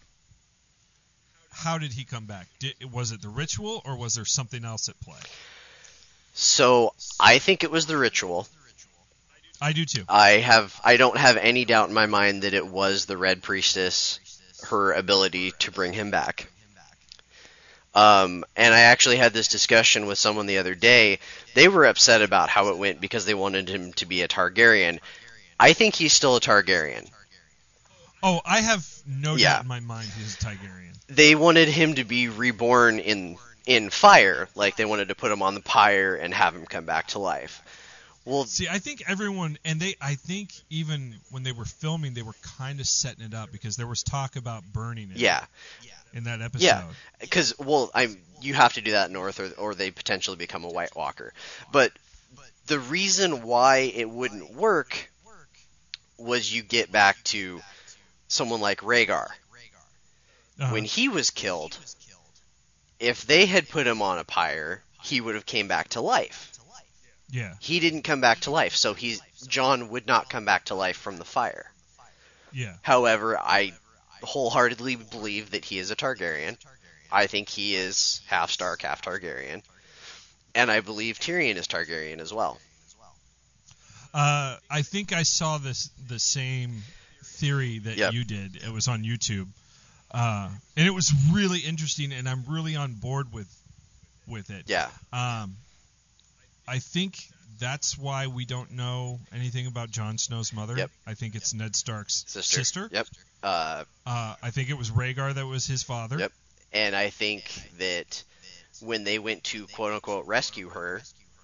how did he come back? Did, was it the ritual, or was there something else at play? So I think it was the ritual. I do too. I have I don't have any doubt in my mind that it was the Red Priestess, her ability to bring him back. Um, and I actually had this discussion with someone the other day. They were upset about how it went because they wanted him to be a Targaryen. I think he's still a Targaryen. Oh, I have no Yeah. doubt in my mind he's a Targaryen. They wanted him to be reborn in in fire, like they wanted to put him on the pyre and have him come back to life. Well, See, I think everyone, and they, I think even when they were filming, they were kind of setting it up because there was talk about burning it. yeah. In that episode. Yeah, because well, I'm you have to do that north, or or they potentially become a White Walker. But the reason why it wouldn't work was you get back to someone like Rhaegar. Uh-huh. When he was killed, if they had put him on a pyre, he would have came back to life. Yeah. He didn't come back to life, so he's Jon would not come back to life from the fire. Yeah. However, I wholeheartedly believe that he is a Targaryen. I think he is half Stark, half Targaryen. And I believe Tyrion is Targaryen as well. Uh, I think I saw this the same theory that Yep. you did. It was on YouTube. Uh, and it was really interesting, and I'm really on board with with it. Yeah. Um, I think that's why we don't know anything about Jon Snow's mother. Yep. I think it's Ned Stark's Sister. sister. Yep. Uh, Uh, I think it was Rhaegar that was his father. Yep. And I think that when they went to quote-unquote rescue her,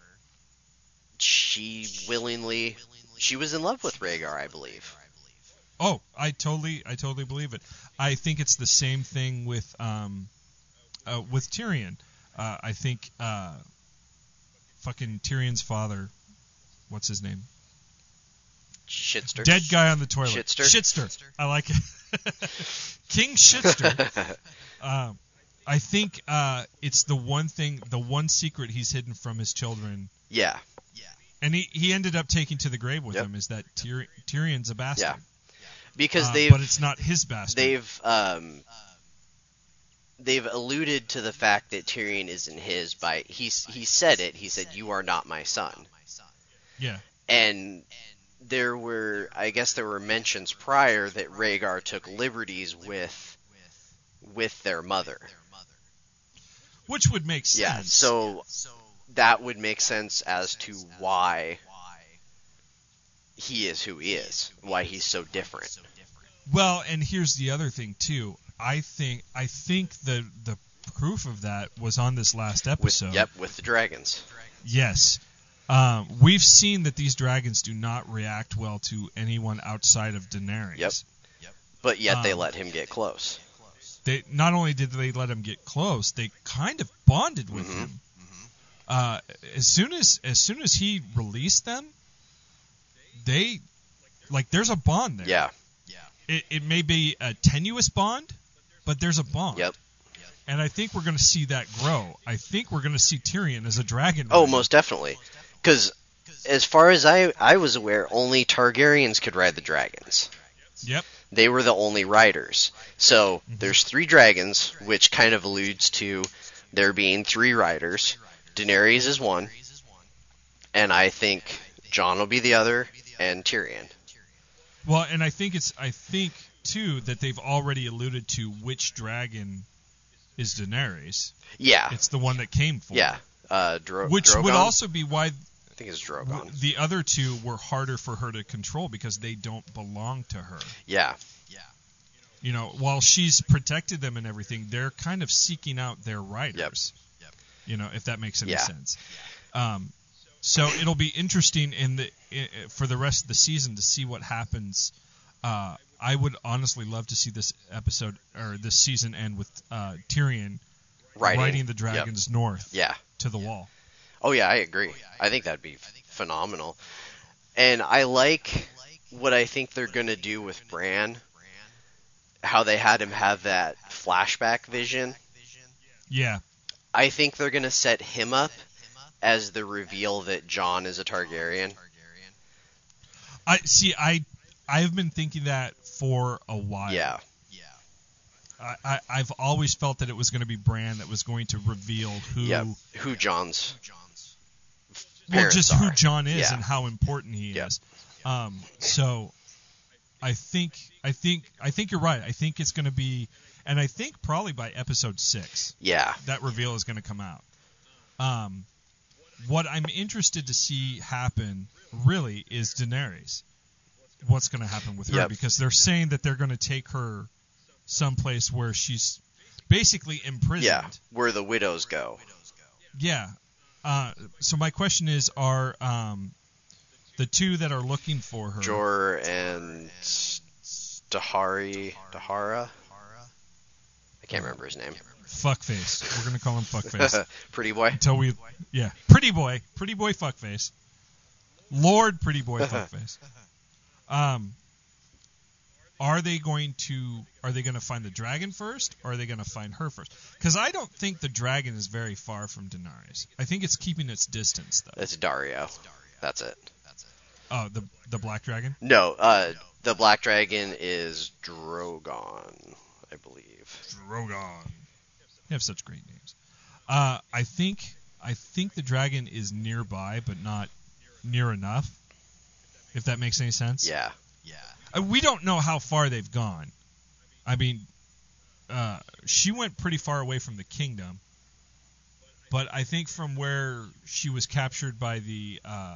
she willingly, she was in love with Rhaegar, I believe. Oh, I totally, I totally believe it. I think it's the same thing with, um, uh, with Tyrion. Uh, I think, uh, fucking Tyrion's father, what's his name? Shitster. Dead guy on the toilet. Shitster. Shitster. I like it. King Shitster. um, I think uh, it's the one thing, the one secret he's hidden from his children. Yeah. And he, he ended up taking to the grave with Yep. him is that Tyr- Tyrion's a bastard. Yeah. Because Uh, they've, but it's not his bastard. they've, um, they've alluded to the fact that Tyrion isn't his by, he, he said it, he said, "You are not my son." Yeah. And there were, I guess there were mentions prior that Rhaegar took liberties with, with their mother. Which would make sense. Yeah, so that would make sense as to why he is who he is, why he's so different. Well, and here's the other thing too. I think I think the the proof of that was on this last With, episode. yep, with the dragons. Yes. Um, we've seen that these dragons do not react well to anyone outside of Daenerys. Yep. But yet they Um, let him get close. They not only did they let him get close, they kind of bonded with Mhm. him. Uh, as soon as as soon as he released them, they like there's a bond there. Yeah. It, it may be a tenuous bond, but there's a bond. Yep. And I think we're going to see that grow. I think we're going to see Tyrion as a dragon. Oh, rider. most definitely. Because as far as I, I was aware, only Targaryens could ride the dragons. Yep. They were the only riders. So Mm-hmm. there's three dragons, which kind of alludes to there being three riders. Daenerys is one, and I think Jon will be the other, and Tyrion. Well, and I think it's I think too that they've already alluded to which dragon is Daenerys. Yeah. It's the one that came for. Yeah. Uh, Dro- Which Drogon? would also be why I think it's Drogon. the other two were harder for her to control because they don't belong to her. Yeah. You know, while she's protected them and everything, they're kind of seeking out their riders. Yep. You know, if that makes any Yeah. sense. Um, so it'll be interesting in the i for the rest of the season to see what happens. Uh, I would honestly love to see this episode or this season end with uh, Tyrion Riding. riding the Yep. dragons north Yeah. to the wall. Oh, yeah, I agree. I think that'd be phenomenal. And I like what I think they're going to do with Bran. How they had him have that flashback vision. Yeah. I think they're going to set him up as the reveal that Jon is a Targaryen. I see. I I've been thinking that for a while. Yeah. I, I I've always felt that it was going to be Bran that was going to reveal who. Yeah. Who Jon's Well, parents just who are. Jon is Yeah. and how important he Yeah. is. Um. So, I think I think I think you're right. I think it's going to be, and I think probably by episode six Yeah. that reveal is going to come out. Um, what I'm interested to see happen really is Daenerys. What's going to happen with her? Yep. Because they're saying that they're going to take her someplace where she's basically imprisoned. Yeah. Where the widows go. Yeah. Uh, so my question is, are um, the two that are looking for her? Jor and Dahari, Dahara? I can't remember his name. Fuckface. We're gonna call him Fuckface Pretty boy. until we. Yeah. Pretty boy. Pretty boy. Fuckface. Lord Pretty boy. Fuckface. Um. are they going to are they going to find the dragon first, or are they going to find her first? Because I don't think the dragon is very far from Daenerys. I think it's keeping its distance, though. It's Dario. That's it. Oh, the the black dragon? No, uh, the black dragon is Drogon, I believe. Drogon. They have such great names. Uh, I think I think the dragon is nearby, but not near enough. If that makes any sense. Yeah. Uh, we don't know how far they've gone. I mean, uh, she went pretty far away from the kingdom, but I think from where she was captured by the uh,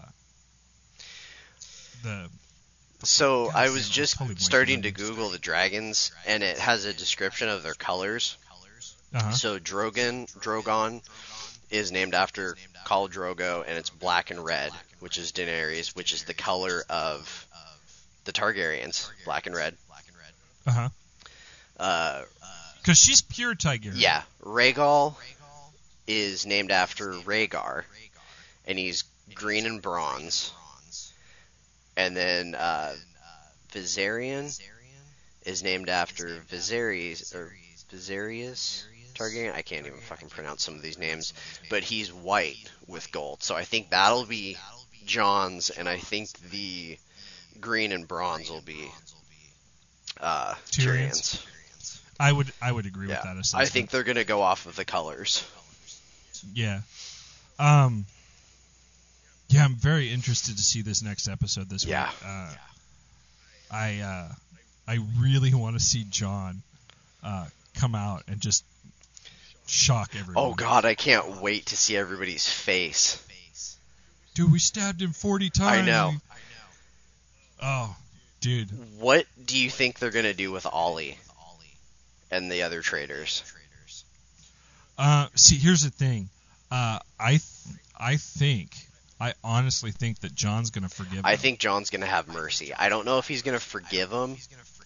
the. So God, I was I'm just totally blanking starting on to names. Google the dragons, and it has a description of their colors. Uh-huh. So Drogon, Drogon is named after Khal Drogo, and it's black and red, which is Daenerys, which is the color of the Targaryens, black and red. Uh-huh. Uh, Because she's pure Targaryen. yeah, Rhaegal is named after Rhaegar, and he's green and bronze. And then uh, Viserion is named after Viserys, or Viserys Targaryen. I can't even fucking pronounce some of these names, but he's white with gold. So I think that'll be Jon's, and I think the green and bronze will be uh, Tyrion's. Tyrion's. I would I would agree Yeah, with that assessment. I think they're gonna go off of the colors. Yeah. Um. Yeah, I'm very interested to see this next episode this Yeah. week. Uh, I uh, I really want to see Jon uh, come out and just shock everyone. Oh god, I can't wait to see everybody's face. Dude, we stabbed him forty times. I know. Oh, dude. What do you think they're gonna do with Ollie and the other traitors? Uh, see, here's the thing. Uh, I th- I think, I honestly think that Jon's gonna forgive him. I think Jon's gonna have mercy. I don't know if he's gonna forgive him.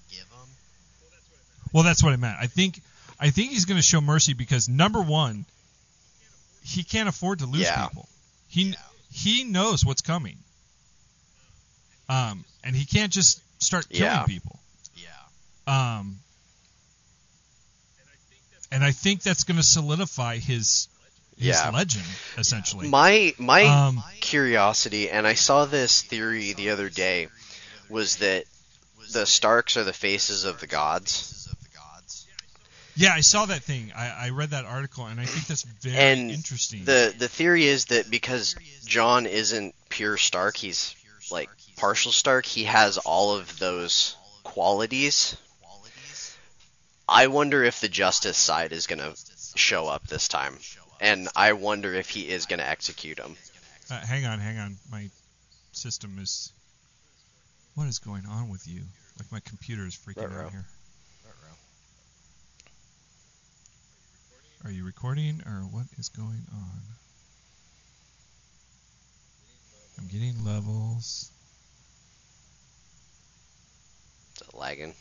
Well, that's what I meant. I think, I think he's gonna show mercy because number one, he can't afford to lose Yeah. people. He he knows what's coming. Um, and he can't just start killing Yeah. people. Yeah. Um. And I think that's going to solidify his his Yeah. legend, essentially. My my Um, curiosity, and I saw this theory the other day, was that the Starks are the faces of the gods. Yeah, I saw that thing. I, I read that article, and I think that's very And interesting. the the theory is that because Jon isn't pure Stark, he's like partial Stark. He has all of those qualities. I wonder if the Justice side is gonna show up this time, and I wonder if he is gonna execute him. Uh, hang on, hang on. My system is. What is going on with you? Like my computer is freaking Ruh-roh. out here. Are you recording, or what is going on? I'm getting levels. Is it lagging?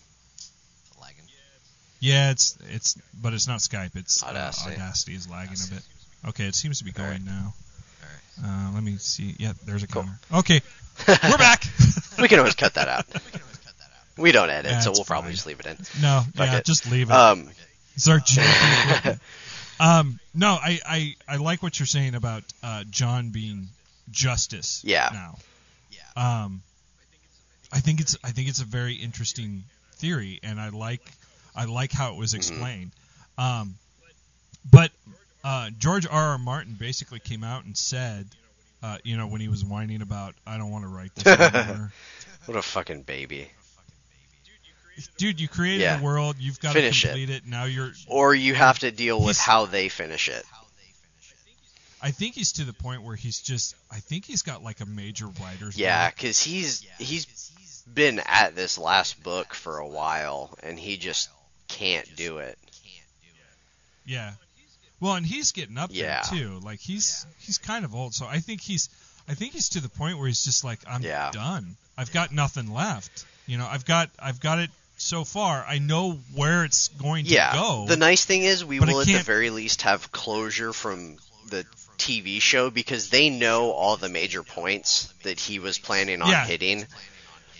Yeah, it's it's, but it's not Skype. It's Audacity. Uh, Audacity is lagging a bit. Okay, it seems to be going Alright. now. Uh, let me see. Yeah, there's a counter. Okay, we're back. We can always cut that out. We don't edit, Yeah, so it's we'll probably fine. just leave it in. No, Fuck yeah, it. just leave it. Um, It's our joke. um, no, I, I, I like what you're saying about uh, Jon being justice. Yeah. Now, um, I think it's I think it's a very interesting theory, and I like I like how it was explained. Mm-hmm. Um, but uh, George R. R. Martin basically came out and said, uh, you know, when he was whining about I don't want to write this anymore. what a fucking baby. Dude, you created Yeah. a world. You've got Finish to it. complete it. Now you're. Or you have to deal with He's- how they finish it. I think he's to the point where he's just. I think he's got like a major writer's. Yeah, block. because he's he's been at this last book for a while, and he just can't do it. Yeah. Well, and he's getting up Yeah. there too. Like he's he's kind of old, so I think he's I think he's to the point where he's just like I'm Yeah. done. I've got nothing left. You know, I've got I've got it so far. I know where it's going to Yeah. go. The nice thing is we But I will at the can't- very least have closure from the T V show because they know all the major points that he was planning on Yeah. hitting.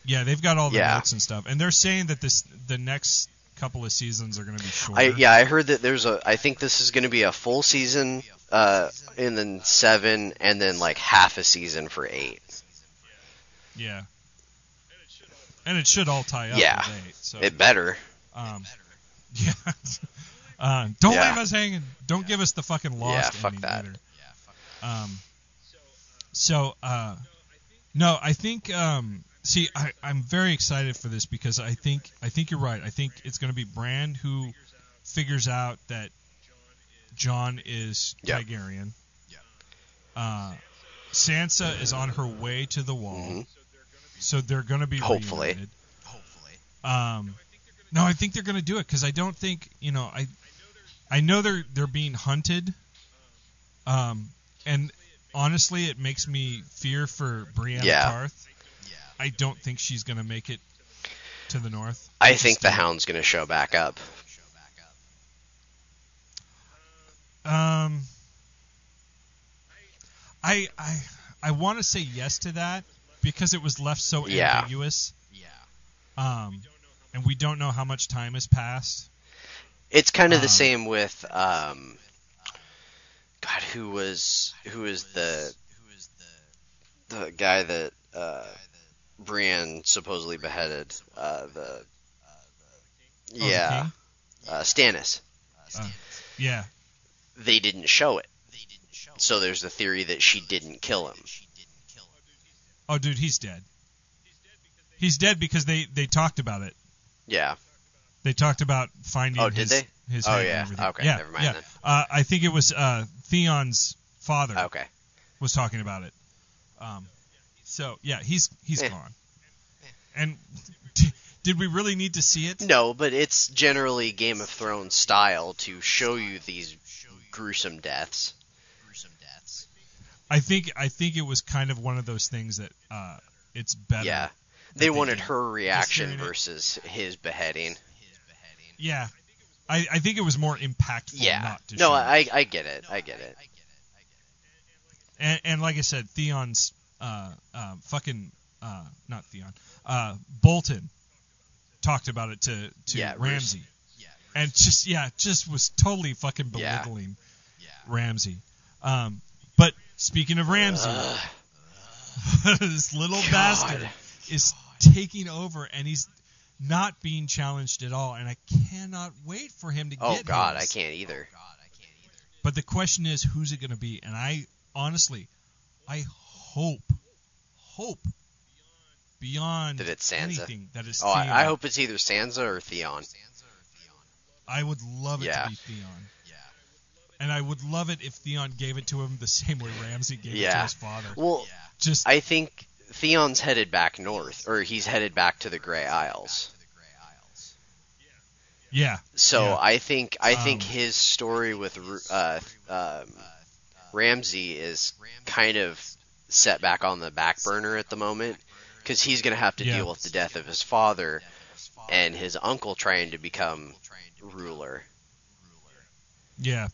Yeah, they've got all the Yeah. notes and stuff, and they're saying that this the next couple of seasons are going to be shorter. I, yeah, I heard that there's a. I think this is going to be a full season, uh, and then seven, and then like half a season for eight. Yeah. And it should all tie up. Yeah, with eight, so, it better. Um, yeah. uh, don't Yeah. leave us hanging. Don't give us the fucking lost Yeah, fuck ending that. either. Um. So, uh, no, I think. Um, see, I, I'm very excited for this because I think I think you're right. I think it's going to be Bran who figures out that Jon is Yeah. Targaryen. Uh, Sansa is on her way to the Wall. Mm-hmm. So they're going to be Hopefully. reunited. Hopefully. Um, no, I think they're going to do it because I don't think you know I, I know they're they're being hunted. Um, and honestly, it makes me fear for Brienne Yeah. of Tarth. I don't think she's going to make it to the north. I think the Hound's going to show back up. Um, I I I want to say yes to that because it was left so Yeah. ambiguous. Yeah. Um, and we don't know how much time has passed. It's kind of the Um, same with um, God, who was who was the the guy that uh, Brienne supposedly beheaded? Uh, the yeah, king? uh, Stannis. Uh, yeah. They didn't show it, so there's the theory that she didn't kill him. Oh, dude, he's dead. He's dead because they, they talked about it. Yeah. They talked about finding Oh, did his, they? his Oh, head and yeah. everything. Okay, yeah, never mind yeah. then. Uh, I think it was uh, Theon's father Okay. was talking about it. Um, so, yeah, he's he's Eh. gone. And d- did we really need to see it? No, but it's generally Game of Thrones style to show you these gruesome deaths. I think I think it was kind of one of those things that uh, it's better. Yeah. that They wanted did. her reaction hearing it- versus his beheading. Yeah. I, I think it was more impactful Yeah. not to No, show it. I I get it. I get it. And, and like I said, Theon's uh, uh, fucking uh, not Theon, uh, Bolton talked about it to to Yeah, Ramsay, and just yeah, just was totally fucking Yeah. belittling Ramsay. Um, but speaking of Ramsay, this little God. bastard is taking over, and he's not being challenged at all. And I cannot wait for him to Oh get God, his. I can't either. But the question is, who's it going to be? And I honestly, I hope, hope beyond That it's Sansa. anything that is Oh, Theon. I, I hope it's either Sansa or Theon. I would love it Yeah. to be Theon. And I would love it if Theon gave it to him the same way Ramsay gave it to Yeah. his father. Well, Just I think Theon's headed back north, or he's headed back to the Grey Isles. yeah. So yeah. I think I think Um, his story with uh, um, Ramsay is kind of set back on the back burner at the moment, because he's going to have to Yeah. deal with the death of his father and his uncle trying to become ruler. Yeah.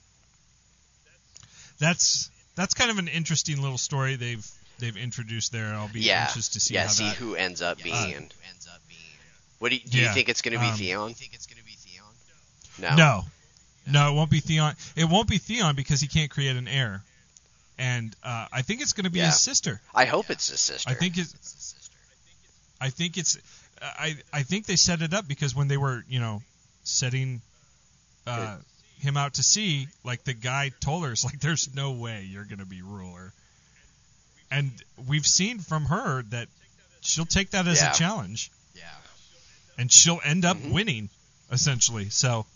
That's that's kind of an interesting little story they've they've introduced there. I'll be Yeah, anxious to see yeah. how See that. who ends up uh, being. What do you, do yeah, you think it's going to be um, Theon? No. No, no, it won't be Theon. It won't be Theon because he can't create an heir, and uh, I think it's going to be Yeah. his sister. I hope it's his sister. I think it's. I think it's. I I think they set it up because when they were you know setting uh, him out to sea, like the guy told her, it's like there's no way you're going to be ruler, and we've seen from her that she'll take that as Yeah. a challenge. Yeah. And she'll end up Mhm. winning, essentially. So.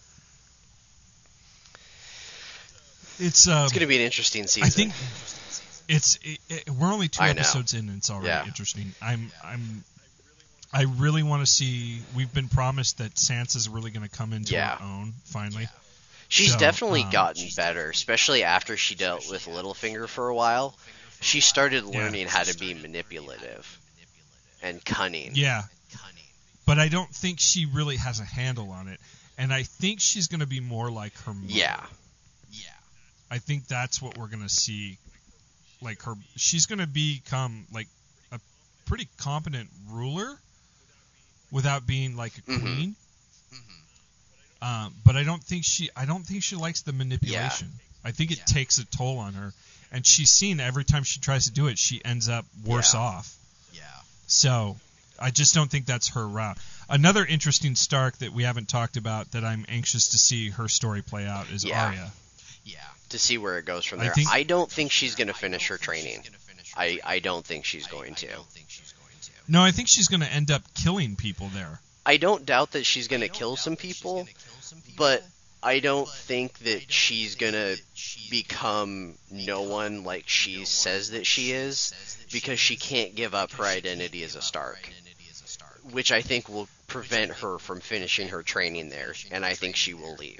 It's um, It's going to be an interesting season. I think it's it, it, we're only two I know. episodes in, and it's already Yeah. interesting. I'm I'm I really want to see. We've been promised that Sansa's really going to come into Yeah. her own finally. She's So, definitely um, gotten better, especially after she dealt with Littlefinger for a while. She started Yeah. learning how to be manipulative and cunning. Yeah, but I don't think she really has a handle on it, and I think she's going to be more like her mother. Yeah. I think that's what we're going to see. Like her, she's going to become like a pretty competent ruler without being like a queen. Mm-hmm. Um, but I don't think she I don't think she likes the manipulation. Yeah. I think it yeah. takes a toll on her, and she's seen every time she tries to do it, she ends up worse yeah. off. Yeah. So I just don't think that's her route. Another interesting Stark that we haven't talked about that I'm anxious to see her story play out is yeah. Arya. Yeah. To see where it goes from there. I, think, I don't think she's going to finish her training. I, I don't think she's going to. No, I think she's going to end up killing people there. I don't doubt that she's going to kill some people, but I don't think that she's going to become no one like she says that she is, because she can't give up her identity as a Stark, which I think will prevent her from finishing her training there, and I think she will leave.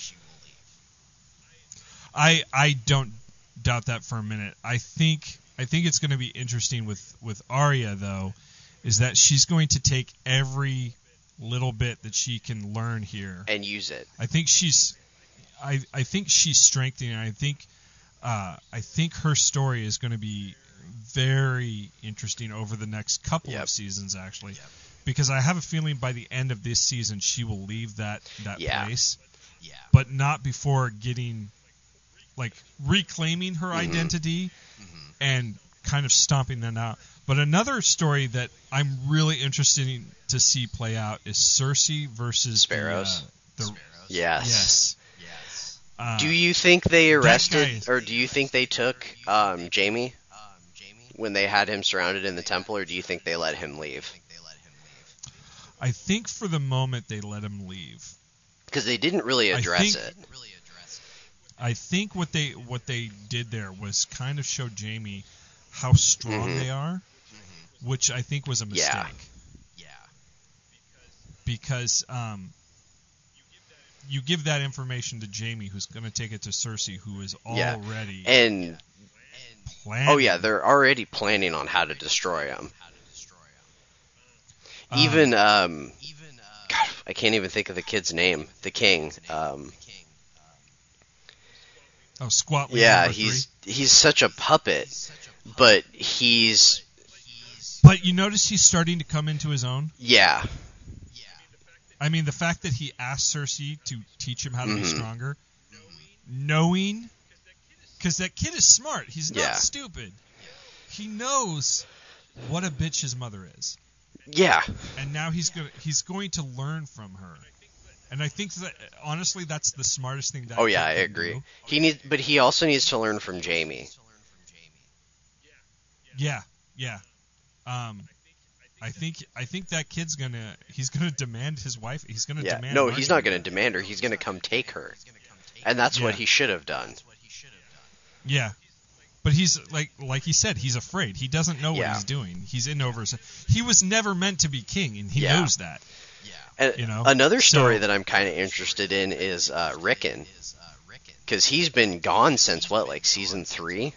I I don't doubt that for a minute. I think I think it's going to be interesting with, with Arya, though, is that she's going to take every little bit that she can learn here and use it. I think she's I I think she's strengthening. I think uh, I think her story is going to be very interesting over the next couple yep. of seasons, actually, yep. because I have a feeling by the end of this season she will leave that that yeah. place, yeah. but not before getting like reclaiming her mm-hmm. identity mm-hmm. and kind of stomping them out. But another story that I'm really interested in to see play out is Cersei versus Sparrows. The, uh, the, yes. Yes. Yes. Uh, do you think they arrested, is, or do you think they took um, Jaime when they had him surrounded in the temple, or do you think they let him leave? I think for the moment they let him leave. Because they didn't really address think, it. I think what they what they did there was kind of show Jaime how strong mm-hmm. they are, which I think was a mistake. Yeah. Yeah. Because um, you give that information to Jaime, who's going to take it to Cersei, who is yeah. already and planning. Oh yeah, they're already planning on how to destroy him. Um, even um, God, I can't even think of the kid's name. The king. Um, oh, Squat Lee Yeah, number he's three. he's such a puppet, but he's. But you notice he's starting to come into his own. Yeah. I mean, the fact that he asked Cersei to teach him how to mm-hmm. be stronger, knowing, because that kid is smart. He's not yeah. stupid. He knows what a bitch his mother is. Yeah. And now he's going he's going to learn from her. And I think that honestly, that's the smartest thing that. Oh yeah, I can agree. do. He needs, but he also needs to learn from Jaime. Yeah, yeah. Um, I think I think that kid's gonna he's gonna demand his wife. He's gonna Yeah. demand. No, Marjorie. he's not gonna demand her. He's gonna come take her, and that's Yeah. what he should have done. Yeah. But he's like like he said, he's afraid. He doesn't know what Yeah. he's doing. He's in over. He was never meant to be king, and he Yeah. knows that. And You know? another story So- that I'm kind of interested in is uh, Rickon, because he's been gone since what, like season three.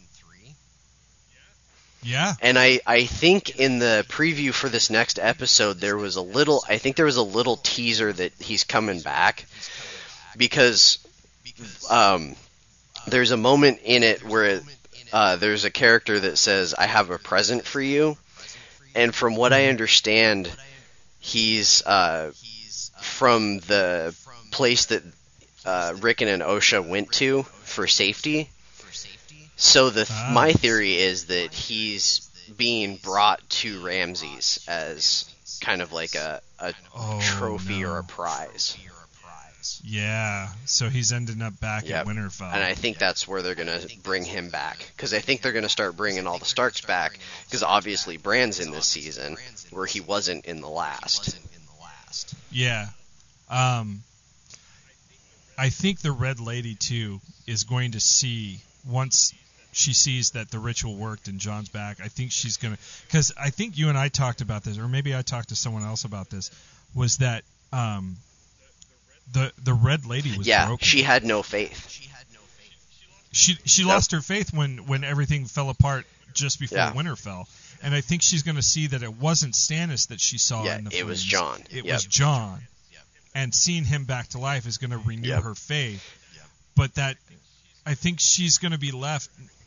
Yeah. And I, I think in the preview for this next episode there was a little I think there was a little teaser that he's coming back, because um, there's a moment in it where it, uh, there's a character that says, "I have a present for you," and from what I understand, he's uh, from the place that uh, Rickon and Osha went to for safety. So the th- Ah. my theory is that he's being brought to Ramses as kind of like a, a Oh, trophy no. or a prize. Yeah. So he's ending up back Yep. at Winterfell. And I think that's where they're going to bring him back. Because I think they're going to start bringing all the Starks back. Because obviously Bran's in this season, where he wasn't in the last. Yeah. Um, I think the Red Lady, too, is going to see, once she sees that the ritual worked and Jon's back, I think she's going to... Because I think you and I talked about this, or maybe I talked to someone else about this, was that um, the the Red Lady was Yeah, broken. she had no faith. She she lost her faith when, when everything fell apart just before Yeah. Winterfell. And I think she's going to see that it wasn't Stannis that she saw Yeah, in the it was flames. Jon. It Yep. was Jon. And seeing him back to life is going to renew Yep. her faith. But that, I think she's going to be left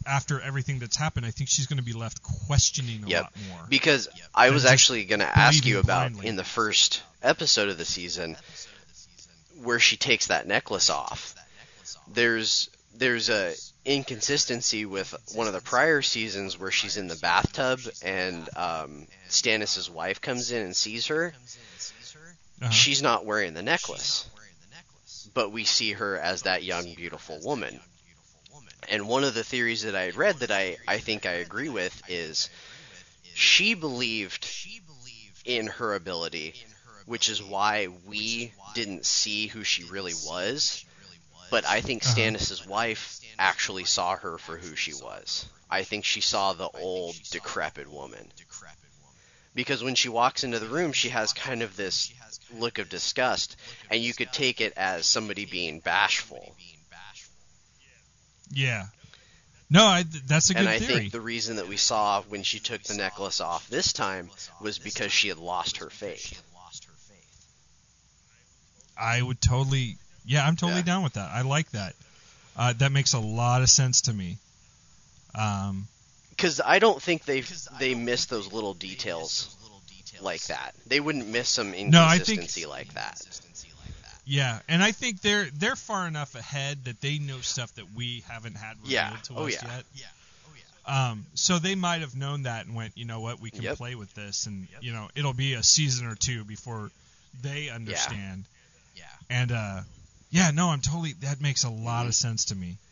after everything that's happened, I think she's going to be left questioning a Yep. lot more. Because I was just actually going to ask you believing about blindly. in the first episode of the season where she takes that necklace off. There's there's a inconsistency with one of the prior seasons where she's in the bathtub and um, Stannis' wife comes in and sees her. Uh-huh. She's not wearing the necklace, but we see her as that young, beautiful woman. And one of the theories that I had read that I, I think I agree with is she believed in her ability, which is why we didn't see who she really was. But I think Uh-huh. Stannis' wife actually saw her for who she was. I think she saw the old, decrepit woman. Because when she walks into the room, she has kind of this look of disgust, and you could take it as somebody being bashful. Yeah. No, I, that's a good And I theory. think the reason that we saw when she took the necklace off this time was because she had lost her faith. I would totally, yeah, I'm totally Yeah. down with that. I like that. Uh, that makes a lot of sense to me. Um, Because I don't think they they miss those little details like that. They wouldn't miss some No, I think- inconsistency like that. yeah, and I think they're they're far enough ahead that they know stuff that we haven't had revealed Yeah. to Oh, us yeah. yet. Um, so they might have known that and went, you know what, we can Yep. play with this, and you know, it'll be a season or two before they understand. Yeah. And uh, yeah, no, I'm totally. That makes a lot Mm-hmm. of sense to me.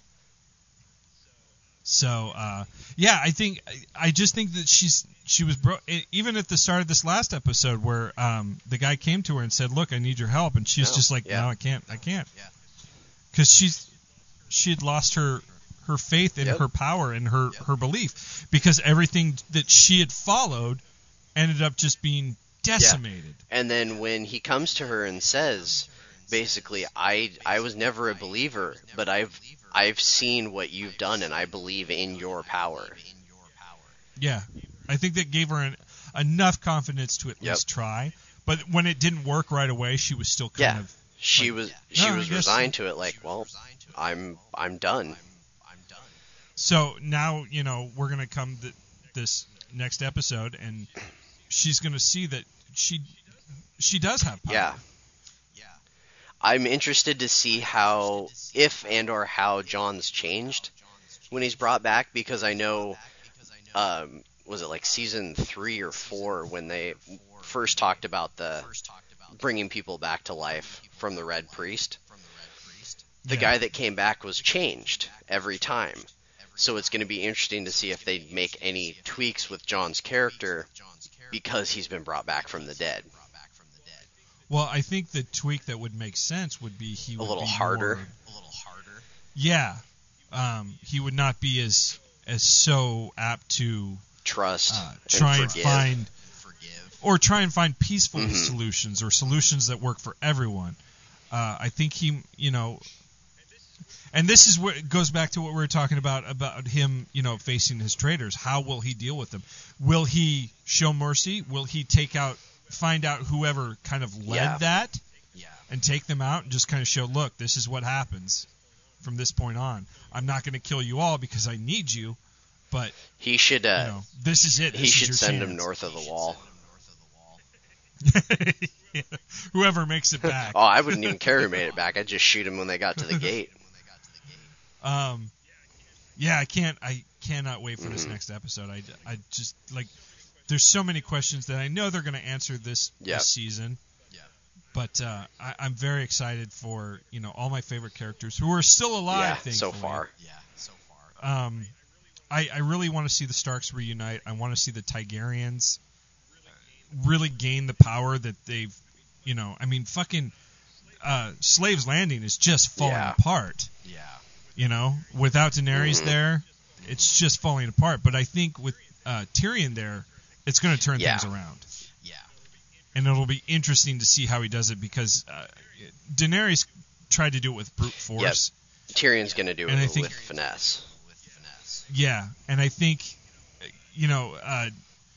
So uh, yeah, I think I just think that she's she was bro- even at the start of this last episode where um, the guy came to her and said, "Look, I need your help," and she's No, just like, yeah. "No, I can't, I can't," because she's she had lost her her faith in Yep. her power and her her belief because everything that she had followed ended up just being decimated. And then when he comes to her and says, basically, I I was never a believer, but I've I've seen what you've done, and I believe in your power. Yeah, I think that gave her an, enough confidence to at Yep. least try. But when it didn't work right away, she was still kind Yeah. of. She like, was she "No, I was guess- resigned to it, like, well, I'm I'm done. So now you know we're gonna come th- this next episode, and she's gonna see that she she does have power. Yeah. I'm interested to see how, if and or how John's changed when he's brought back, because I know, um, was it like season three or four when they first talked about the bringing people back to life from the Red Priest? The Yeah. guy that came back was changed every time. So it's going to be interesting to see if they make any tweaks with John's character because he's been brought back from the dead. Well, I think the tweak that would make sense would be he A would little be harder. more- Yeah, um, he would not be as as so apt to Trust uh, and try and forgive. find or try and find peaceful Mhm. solutions or solutions that work for everyone. Uh, I think he, you know, and this is what it goes back to what we were talking about about him, you know, facing his traitors. How will he deal with them? Will he show mercy? Will he take out, find out whoever kind of led Yeah. that, and take them out and just kind of show, look, this is what happens from this point on. I'm not going to kill you all because I need you, but He should uh, you know, this is it. he This is should your send him chance. north of the wall. Yeah. Whoever makes it back. Oh, I wouldn't even care who made it back. I'd just shoot him when they got to the gate. Um, yeah, I can't. I cannot wait for this Mhm. next episode. I, I just like. There's so many questions that I know they're going to answer this, Yeah. this season. Yeah. But uh, I, I'm very excited for you know all my favorite characters who are still alive. Yeah, so thankfully. far. Um, I I really want to see the Starks reunite. I want to see the Targaryens really gain the power that they've. You know, I mean, fucking uh, Slaves Landing is just falling Yeah. apart. You know, without Daenerys Mhm. there, it's just falling apart. But I think with uh, Tyrion there, it's going to turn Yeah. things around. Yeah. And it'll be interesting to see how he does it because uh, Daenerys tried to do it with brute force. Tyrion's going to do And I it think- with finesse. Yeah, and I think, you know, uh,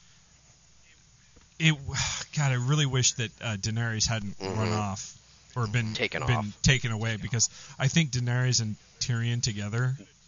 it. God, I really wish that uh, Daenerys hadn't Mhm. run off or been Taken been off. taken away because I think Daenerys and Tyrion together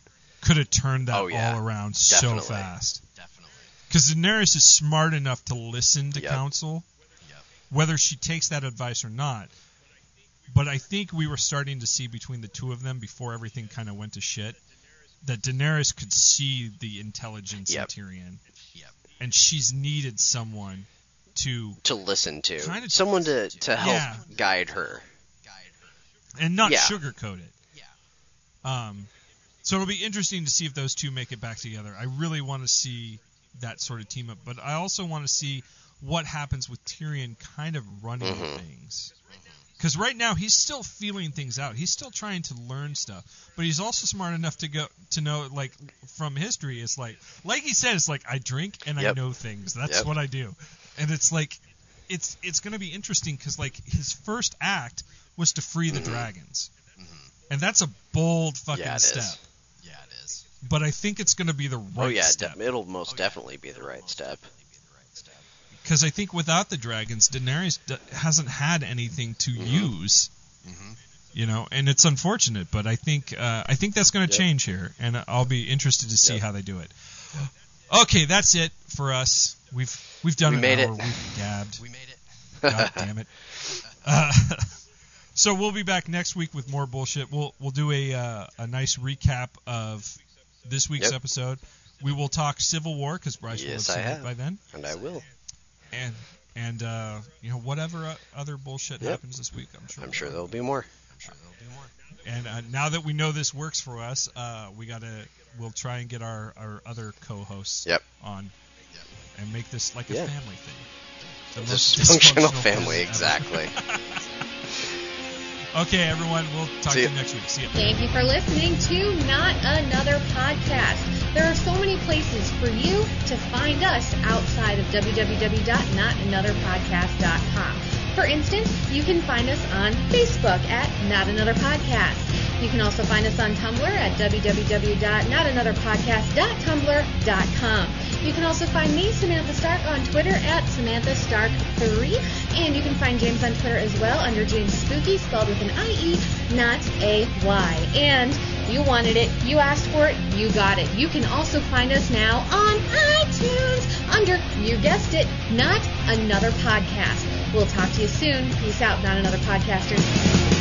could have turned that oh, yeah. all around Definitely. so fast. Definitely. Because Daenerys is smart enough to listen to Yep. counsel, Yep. whether she takes that advice or not. But I think we were starting to see between the two of them, before everything kind of went to shit, that Daenerys could see the intelligence Yep. in Tyrion. Yep. And she's needed someone to... To listen to. Kinda- Someone to, to help Yeah. guide her. and not Yeah. sugarcoat it. Yeah. Um, so it'll be interesting to see if those two make it back together. I really want to see that sort of team up, but I also want to see what happens with Tyrion kind of running Mhm. things. Because right now he's still feeling things out. He's still trying to learn stuff, but he's also smart enough to go to know, like from history, it's like, like he said, it's like I drink and Yep. I know things. That's Yep. what I do, and it's like, it's it's going to be interesting because like his first act was to free the Mhm. dragons, and that's a bold fucking Yeah, it step. is. Yeah, it is. But I think it's going to be the right Oh, yeah. step. De- it'll most definitely be the right step. Because I think without the dragons, Daenerys d- hasn't had anything to Mhm. use. Mm-hmm. You know, and it's unfortunate, but I think uh, I think that's going to Yep. change here, and I'll be interested to see Yep. how they do it. Okay, that's it for us. We've we've done We an made hour. it. We've gabbed. We made it. God damn it. Uh, so we'll be back next week with more bullshit. We'll we'll do a uh, a nice recap of this week's Yep. episode. We will talk Civil War because Bryce will have Yes, seen I it have. by then, And I will. and and uh, you know whatever uh, other bullshit Yep. happens this week, I'm sure. I'm we'll sure talk there'll about be more. I'm sure there'll be more. And uh, now that we know this works for us, uh, we gotta we'll try and get our, our other co-hosts Yep. on, Yep. and make this like a Yeah. family thing. The A most dysfunctional dysfunctional family, ever. exactly. Okay, everyone, we'll talk See to ya. you next week. See ya. Thank you for listening to Not Another Podcast. There are so many places for you to find us outside of w w w dot not another podcast dot com. For instance, you can find us on Facebook at Not Another Podcast. You can also find us on Tumblr at w w w dot not another podcast dot tumblr dot com. You can also find me, Samantha Stark, on Twitter at Samantha Stark three, and you can find James on Twitter as well under James Spooky, spelled with an I E, not a Y. And you wanted it, you asked for it, you got it. You can also find us now on iTunes under, you guessed it, Not Another Podcast. We'll talk to you soon. Peace out, Not Another Podcasters.